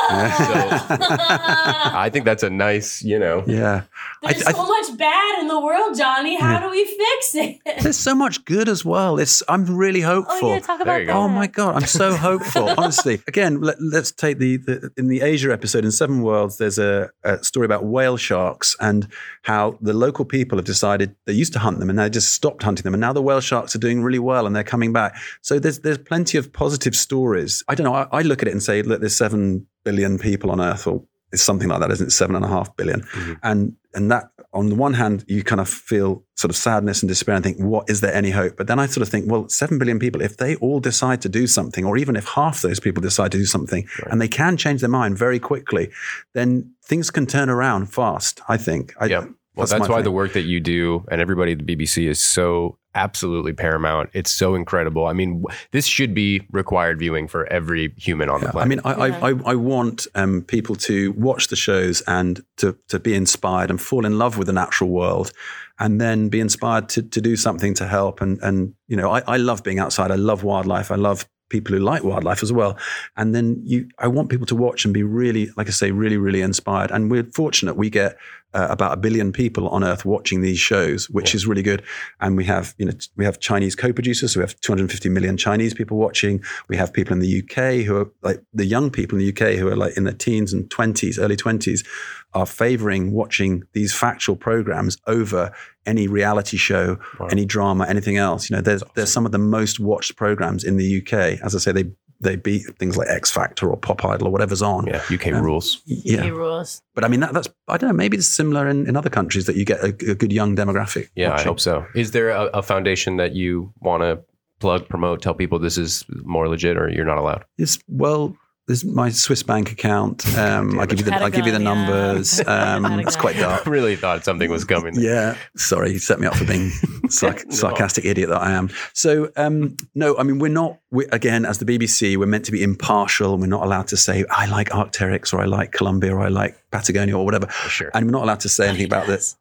Ah! I think that's a nice, you know. Yeah. I, There's I, so much bad in the world, Johnny. How do we fix it? there's so much good as well. It's I'm really hopeful. Oh, yeah, talk There about you that. go. Oh my God, I'm so hopeful. Honestly, again, let, let's take the, the in the Asia episode in Seven Worlds. There's a, a story about whale sharks and how the local people have decided they used to hunt them and they just stopped hunting them, and now the whale sharks are doing really well and they're coming back. So there's there's plenty of positive stories. I don't know. I, I look at it and say, look, there's seven billion people on Earth, or it's something like that, isn't it? Seven and a half billion, Mhm. and and that on the one hand, you kind of feel sort of sadness and despair and think, what, is there any hope? But then I sort of think, well, seven billion people, if they all decide to do something, or even if half those people decide to do something, Right. and they can change their mind very quickly, then things can turn around fast, I think. I, Yeah. Well, that's, my why thing. the work that you do and everybody at the B B C is so absolutely paramount. It's so incredible. I mean, w- this should be required viewing for every human on the Yeah, planet. I mean, I, I, I, I want um, people to watch the shows and to, to be inspired and fall in love with the natural world, and then be inspired to, to do something to help. And, and you know, I, I love being outside. I love wildlife. I love people who like wildlife as well. And then you, I want people to watch and be really, like I say, really, really inspired. And we're fortunate we get uh, about a billion people on Earth watching these shows, which Yeah. is really good. And we have, you know, we have Chinese co-producers. So we have two hundred fifty million Chinese people watching. We have people in the U K who are like the young people in the U K who are like in their teens and twenties, early twenties, are favoring watching these factual programs over any reality show, Wow. any drama, anything else. You know, there's there's some of the most watched programs in the U K. As I say, they they beat things like X Factor or Pop Idol or whatever's on. yeah, U K Um, rules. Yeah. He rules. But I mean, that, that's, I don't know, maybe it's similar in, in other countries that you get a, a good young demographic. Yeah, I watching. hope so. Is there a, a foundation that you want to plug, promote, tell people this is more legit, or you're not allowed? It's, well, there's my Swiss bank account. Um, I give you the, Had a I give you the gun, yeah. numbers. Um, Had a it's gun. quite I dark. really thought something was coming. Yeah, sorry, you set me up for being sarc- No. sarcastic idiot that I am. So, um, no, I mean, we're not, we, again, as the B B C, we're meant to be impartial. We're not allowed to say, I like Arc'teryx, or I like Columbia, or I like Patagonia, or whatever. Sure. And we're not allowed to say anything about this,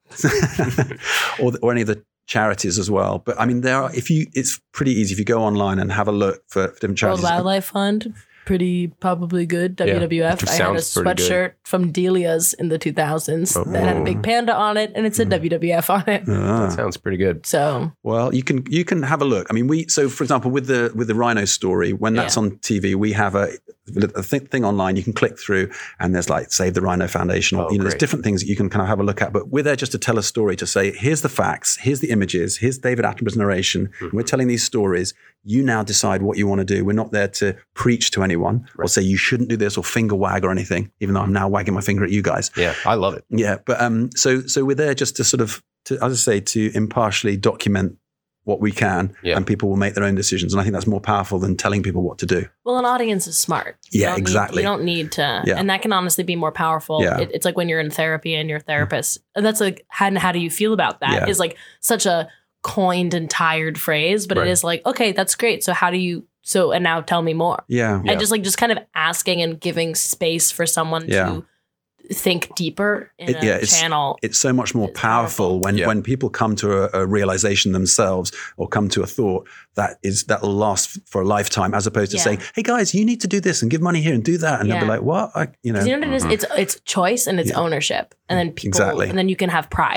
or, the- or any of the charities as well. But I mean, there are, if you, it's pretty easy. If you go online and have a look for, for different World charities. Wildlife Fund, pretty probably good. W W F. which I had a sounds pretty good. sweatshirt from Delia's in the two thousands Oh. that had a big panda on it, and it said W W F on it. Ah. That sounds pretty good. So Well, you can you can have a look. I mean, we so for example with the with the rhino story, when that's Yeah. on T V, we have a, a thing, thing online you can click through, and there's like Save the Rhino Foundation, or Oh, you know, there's great. different things that you can kind of have a look at. But we're there just to tell a story, to say here's the facts, here's the images, here's David Attenborough's narration. Mm-hmm. And we're telling these stories. You now decide what you want to do. We're not there to preach to anyone or say you shouldn't do this or finger wag or anything. Even though I'm now wagging my finger at you guys. Yeah, I love it. Yeah, but um, so so we're there just to sort of, to, as I say, to impartially document what we can, Yeah. and people will make their own decisions. And I think that's more powerful than telling people what to do. well, an audience is smart. You Yeah, don't need- exactly. you don't need to, Yeah. and that can honestly be more powerful. Yeah. It, it's like when you're in therapy and your therapist, and that's like, how, and how do you feel about that? Yeah. Is like such a coined and tired phrase, but Right. it is like, okay, that's great. So how do you? So and now tell me more. Yeah, Yeah. And just like just kind of asking and giving space for someone Yeah. to think deeper in It- a yeah, it's- channel. it's so much more It's powerful powerful. when Yeah. when people come to a, a realization themselves, or come to a thought that is that will last f- for a lifetime, as opposed to Yeah. saying, "Hey guys, you need to do this and give money here and do that," and they'll be Yeah. like, "What?" I, you know, 'Cause you know what it is? It's it's choice and it's Yeah. ownership, and then people, Exactly. and then you can have pride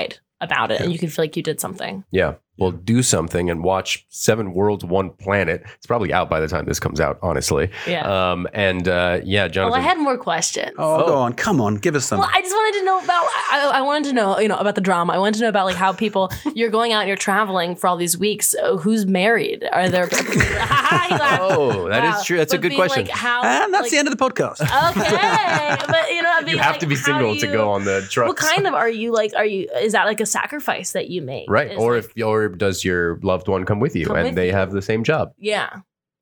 about it, and you can feel like you did something. Yeah. Well, do something and watch Seven Worlds, One Planet. It's probably out by the time this comes out, honestly. Yeah. Um, and uh, yeah, Jonathan. Well, I had more questions. Oh, Oh. go on. Come on. Give us some. Well, I just wanted to know about. I, I wanted to know, you know, about the drama. I wanted to know about like how people. You're going out and you're traveling for all these weeks. Uh, who's married? Are there? Oh, that is true. That's a But good being, question. Like, how, and that's like, the end of the podcast. Okay, but you know, I mean, You have like, to be how single do to you- go on the trucks. What kind of are you like? Are you? Is that like a sacrifice that you make? Right. Is Or like- if or does your loved one come with you Come and with they you. have the same job? yeah.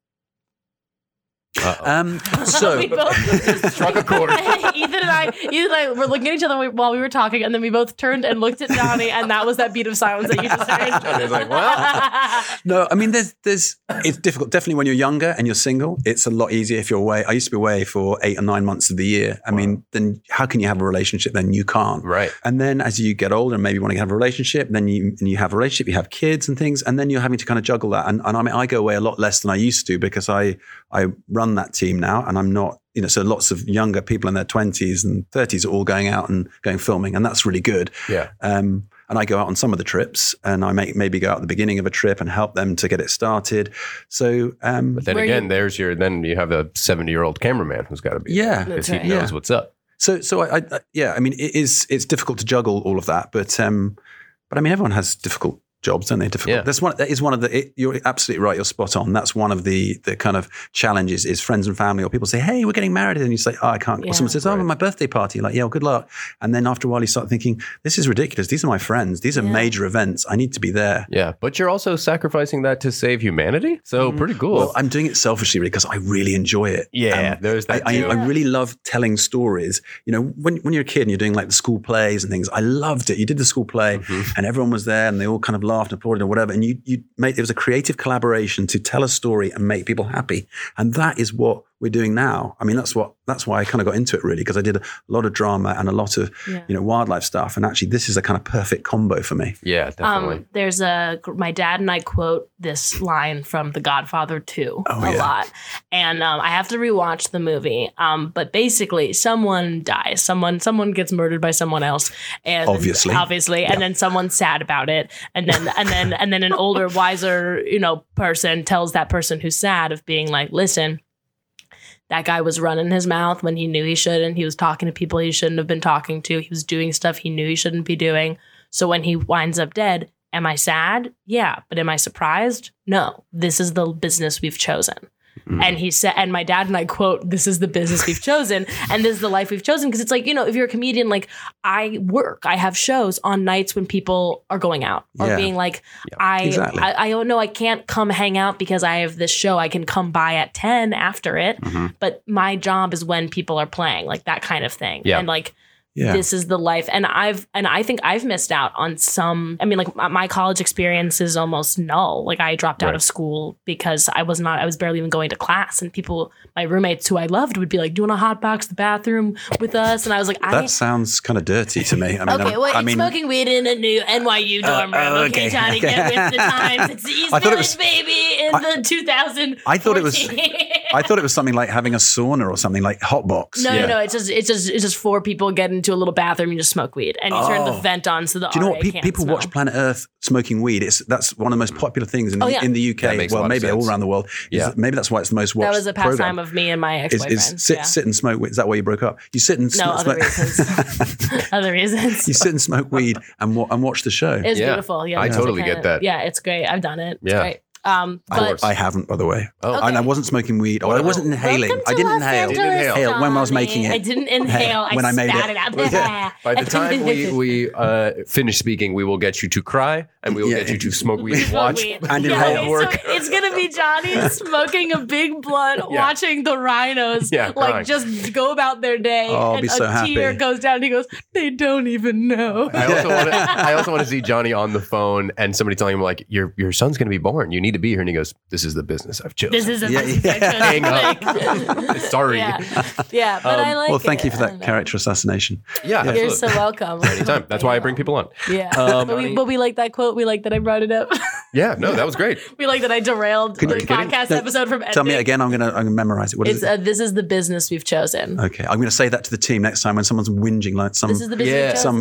Uh-oh. Um, so, we both Struck a chord. Ethan and I, Ethan and I were looking at each other while we were talking, and then we both turned and looked at Johnny, and that was that beat of silence that you just heard. Johnny's like, well. no, I mean, there's, there's, it's difficult. Definitely when you're younger and you're single, it's a lot easier if you're away. I used to be away for eight or nine months of the year. I mean, then how can you have a relationship? Then you can't. Right. And then as you get older and maybe want to have a relationship, then you and you have a relationship, you have kids and things, and then you're having to kind of juggle that. And, and I mean, I go away a lot less than I used to because I I run that team now, and I'm not, you know, so lots of younger people in their twenties and thirties are all going out and going filming, and that's really good. Yeah. Um, and I go out on some of the trips, and I may maybe go out at the beginning of a trip and help them to get it started. So um, But then Where again, you- there's your, then you have a seventy year old cameraman who's got to be yeah, because That's he right. knows Yeah. what's up. So, so I, I, yeah, I mean, it is, it's difficult to juggle all of that, but, um, but I mean, everyone has difficult jobs, don't they? Difficult. Yeah. That's one. That is one of the. It, you're absolutely right. You're spot on. That's one of the the kind of challenges. Is friends and family or people say, "Hey, we're getting married," and you say, "Oh, I can't." Yeah. Or someone says, "Oh, Right. my birthday party." You're like, yeah, well, good luck. And then after a while, you start thinking, "This is ridiculous. These are my friends. These are Yeah. major events. I need to be there." Yeah. But you're also sacrificing that to save humanity. So pretty cool. Well, I'm doing it selfishly because I really enjoy it. yeah. Um, there's I, that I, too. I really love telling stories. You know, when, when you're a kid and you're doing like the school plays and things, I loved it. You did the school play Mhm. and everyone was there and they all kind of laughed and applauded or whatever. And you, you made, it was a creative collaboration to tell a story and make people happy. And that is what we're doing now. I mean, that's what, that's why I kind of got into it really, because I did a lot of drama and a lot of, Yeah. you know, wildlife stuff. And actually this is a kind of perfect combo for me. Yeah, definitely. Um, there's a my dad and I quote this line from The Godfather two Oh, a yeah. lot, and um, I have to rewatch the movie. Um, but basically, someone dies, someone someone gets murdered by someone else, and Obviously. obviously, and then someone's sad about it, and then and then and then an older, wiser, you know, person tells that person who's sad of being like, listen. That guy was running his mouth when he knew he shouldn't. He was talking to people he shouldn't have been talking to. He was doing stuff he knew he shouldn't be doing. So when he winds up dead, am I sad? Yeah. But am I surprised? No. This is the business we've chosen. Mm. And he said, and my dad and I quote, this is the business we've chosen. And this is the life we've chosen. Because it's like, you know, if you're a comedian, like I work, I have shows on nights when people are going out or Yeah. being like, Yeah, I, exactly. I, I don't know, I can't come hang out because I have this show. I can come by at ten after it. Mhm. But my job is when people are playing, like that kind of thing. Yeah. And like, Yeah. this is the life. And I've, and I think I've missed out on some, I mean, like my, my college experience is almost null. Like I dropped out Right. of school because I was not, I was barely even going to class, and people, my roommates who I loved would be like, do you want to hotbox the bathroom with us? And I was like, I That sounds kind of dirty to me. I mean, Okay, I'm- well, I it's mean, smoking weed in a new N Y U dorm Uh, room. oh, okay, okay. Johnny, get with the times. It's the East I thought it Village, was- baby, in I- the two thousand. I thought it was- I thought it was something like having a sauna or something like hotbox. No, Yeah. no, no. It's just, it's just, it's just four people get into a little bathroom and you just smoke weed, and you turn the Oh. vent on so the Do you know R A what? Pe- can't people smell. watch Planet Earth smoking weed. It's that's one of the most popular things in, Oh, the, yeah. in the U That K. makes a Well, lot of maybe all sense. around the world. Is Yeah. that- maybe that's why it's the most watched. That was a pastime program. of me and my Is, ex-boyfriend. is sit yeah. sit and smoke weed. Is that why you broke up? You sit and No, sm- other smoke- reasons. Other reasons. you sit and smoke weed and wa- and watch the show. It's Yeah. beautiful. Yeah, I it's totally kinda- get that. Yeah, it's great. I've done it. It's Yeah. great. Um, I, but I haven't, by the way. Oh. And I Okay. wasn't smoking weed. Or I wasn't inhaling. Welcome I to didn't Los inhale. Angeles, Didn't inhale when I was Johnny. making it. I didn't inhale. When I I made spat it. it out. Yeah. By the time we, we uh, finish speaking, we will get you to cry and we will Yeah. get you to smoke weed and Smoke watch. weed. And yeah, inhale. okay, Work. So it's gonna be Johnny smoking a big blunt, Yeah. watching the rhinos, Yeah, crying. like just go about their day. Oh, I'll and be so a tear happy. goes down. And he goes, "They don't even know." I also want to. I also want to see Johnny on the phone and somebody telling him like, "Your your son's going to be born. You need to be here." And he goes, "This is the business I've chosen." This is a Yeah, yeah. Hang up. Sorry. Yeah, yeah, but Um, I like. Well, thank it. you for I don't that know. character assassination. Yeah, You're absolutely. so welcome. Anytime. That's why I bring people on. Yeah, Um, but, we, but we like that quote. We like that I brought it up. Yeah, no, that was great. We like that I derailed Could the you- podcast No, episode from ending. Tell me again. I'm gonna I'm gonna memorize it. What is It's it? uh, this is the business we've chosen. Okay, I'm gonna say that to the team next time when someone's whinging like some This is the business Yeah. we've chosen. some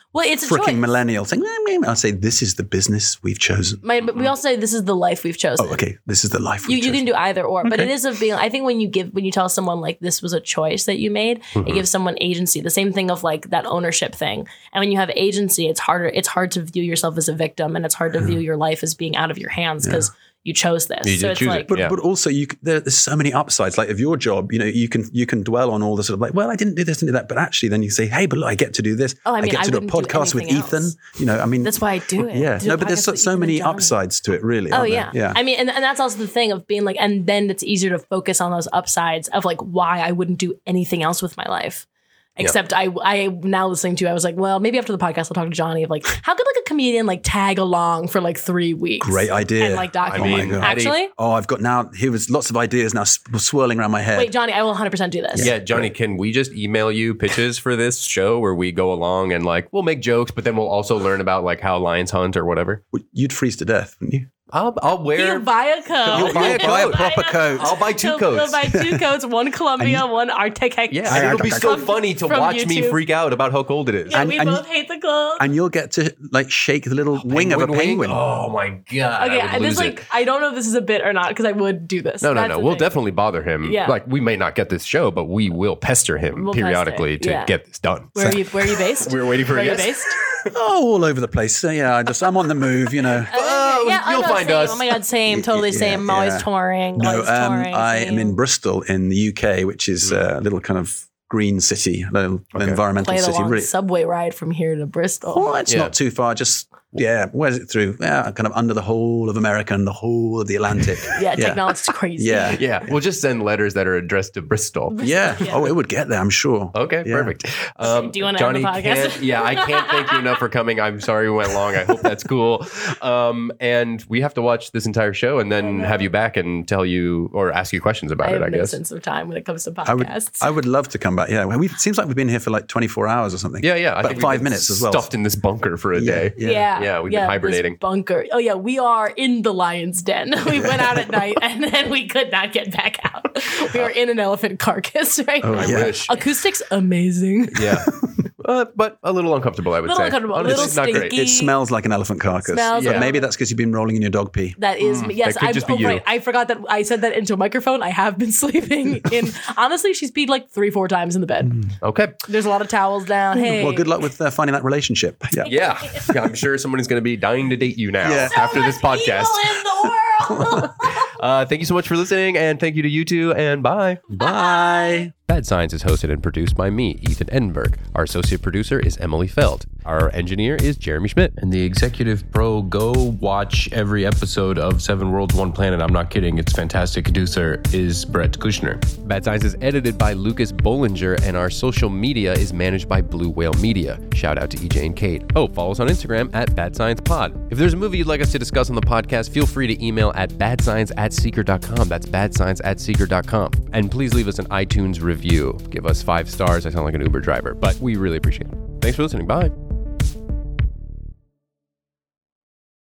Well, it's a freaking choice. millennial saying, "Meh, meh, meh." I'll say, this is the business we've chosen. My, but we also say this is the life we've chosen. Oh, okay. This is the life You, we've you chosen. can do either or, but Okay. it is a being. I think when you give, when you tell someone like this was a choice that you made, it gives someone agency. The same thing of like that ownership thing. And when you have agency, it's harder. It's hard to view yourself as a victim, and it's hard to view your life as being out of your hands because you chose this. You so did it's choose it. like, But, Yeah. but also, you c- there, there's so many upsides. Like of your job, you know, you can you can dwell on all the sort of like, well, I didn't do this, didn't do that, but actually, then you say, hey, but look, I get to do this. Oh, I mean, get I to do a wouldn't do podcast with anything Ethan. else. You know, I mean, that's why I do it. yeah, Do a no, but there's podcast so, with so Ethan many and Johnny. upsides to it, really. Oh aren't yeah. there? yeah. I mean, and, and that's also the thing of being like, and then it's easier to focus on those upsides of like why I wouldn't do anything else with my life. Except I, I now listening to, I was like, well, maybe after the podcast, I'll talk to Johnny of like, how could like a comedian like tag along for like three weeks? Great idea. And like I document. mean, God. Actually, Oh, I've got now. Here was lots of ideas now sp- swirling around my head. wait, Johnny, I will one hundred percent do this. Yeah, Johnny, can we just email you pitches for this show where we go along and like we'll make jokes, but then we'll also learn about like how lions hunt or whatever? Well, you'd freeze to death, wouldn't you? I'll, I'll He'll wear. buy a coat. He'll buy a He'll coat. buy Proper coat. I'll buy two He'll, coats. he'll buy two coats, one Columbia, one Arctic. Yeah, and it'll be so From- funny to from watch me YouTube. freak out about how cold it is. Yeah, And- we and both hate the cold. And you'll get to like shake the little wing of a Penguin wing? penguin. Oh my god! Okay, I I would this lose like it. I don't know if this is a bit or not because I would do this. No, no, That's no. the We'll thing. definitely bother him. Yeah. Like we may not get this show, but we will pester him We'll periodically pester, to yeah. get this done. Where are you? Where are you based? We're waiting for Where a are you yes. based? Oh, all over the place. So, yeah, I just I'm on the move, you know. Oh, yeah, you'll oh, no, find same. us. Oh my god, same, totally Yeah, same. I'm always yeah. touring. No, always um, touring. I am in same. Bristol in the U K, which is uh, a little kind of green city, a little Okay. environmental Play the city. long Really. subway ride from here to Bristol. Oh, it's Yeah. not too far. Just yeah, where's it through? Yeah, kind of under the whole of America and the whole of the Atlantic. yeah, technology's crazy. Yeah. Yeah, we'll just send letters that are addressed to Bristol. Yeah. Yeah. Oh, it would get there, I'm sure. Okay, Yeah. perfect. Um, Do you wanna end Johnny the podcast? can't- yeah, I can't thank you enough for coming. I'm sorry we went long. I hope that's cool. Um, and we have to watch this entire show and then have you back and tell you or ask you questions about I have it, I no guess. sense of time when it comes to I would, podcasts. I would love to come back. Yeah, well, we've, it seems like we've been here for like twenty-four hours or something. Yeah, yeah. I About think we've five been minutes as well. Stuffed in this bunker for a Yeah, day. yeah. yeah, Yeah, we've been this hibernating. bunker. Oh yeah, we are in the lion's den. We went out at night and then we could not get back out. We are in an elephant carcass right Oh, now. I yeah. wish. Acoustics amazing. Yeah. Uh, but a little uncomfortable, I would Little say. uncomfortable, a Honestly, little not great. stinky. It smells like an elephant carcass. Smells But like- maybe that's because you've been rolling in your dog pee. That is me. Yes, that could I'm just be oh, you. right. I forgot that I said that into a microphone. I have been sleeping in. Honestly, she's peed like three, four times in the bed. Okay. There's a lot of towels down. Hey, Well, good luck with uh, finding that relationship. Yeah. Yeah. I'm sure someone is going to be dying to date you now Yeah. after this People podcast. in the world. Uh, thank you so much for listening, and thank you to you two, and bye. Bye. Bad Science is hosted and produced by me, Ethan Edinburgh. Our associate producer is Emily Feld. Our engineer is Jeremy Schmidt. And the executive pro, go watch every episode of Seven Worlds, One Planet. I'm not kidding. It's fantastic. Producer is Brett Kushner. Bad Science is edited by Lucas Bollinger, and our social media is managed by Blue Whale Media. Shout out to E J and Kate. Oh, follow us on Instagram at Bad Science Pod. If there's a movie you'd like us to discuss on the podcast, feel free to email at badscience at seeker dot com. That's badscience at seeker dot com. And please leave us an iTunes review. Give us five stars. I sound like an Uber driver, but we really appreciate it. Thanks for listening. Bye.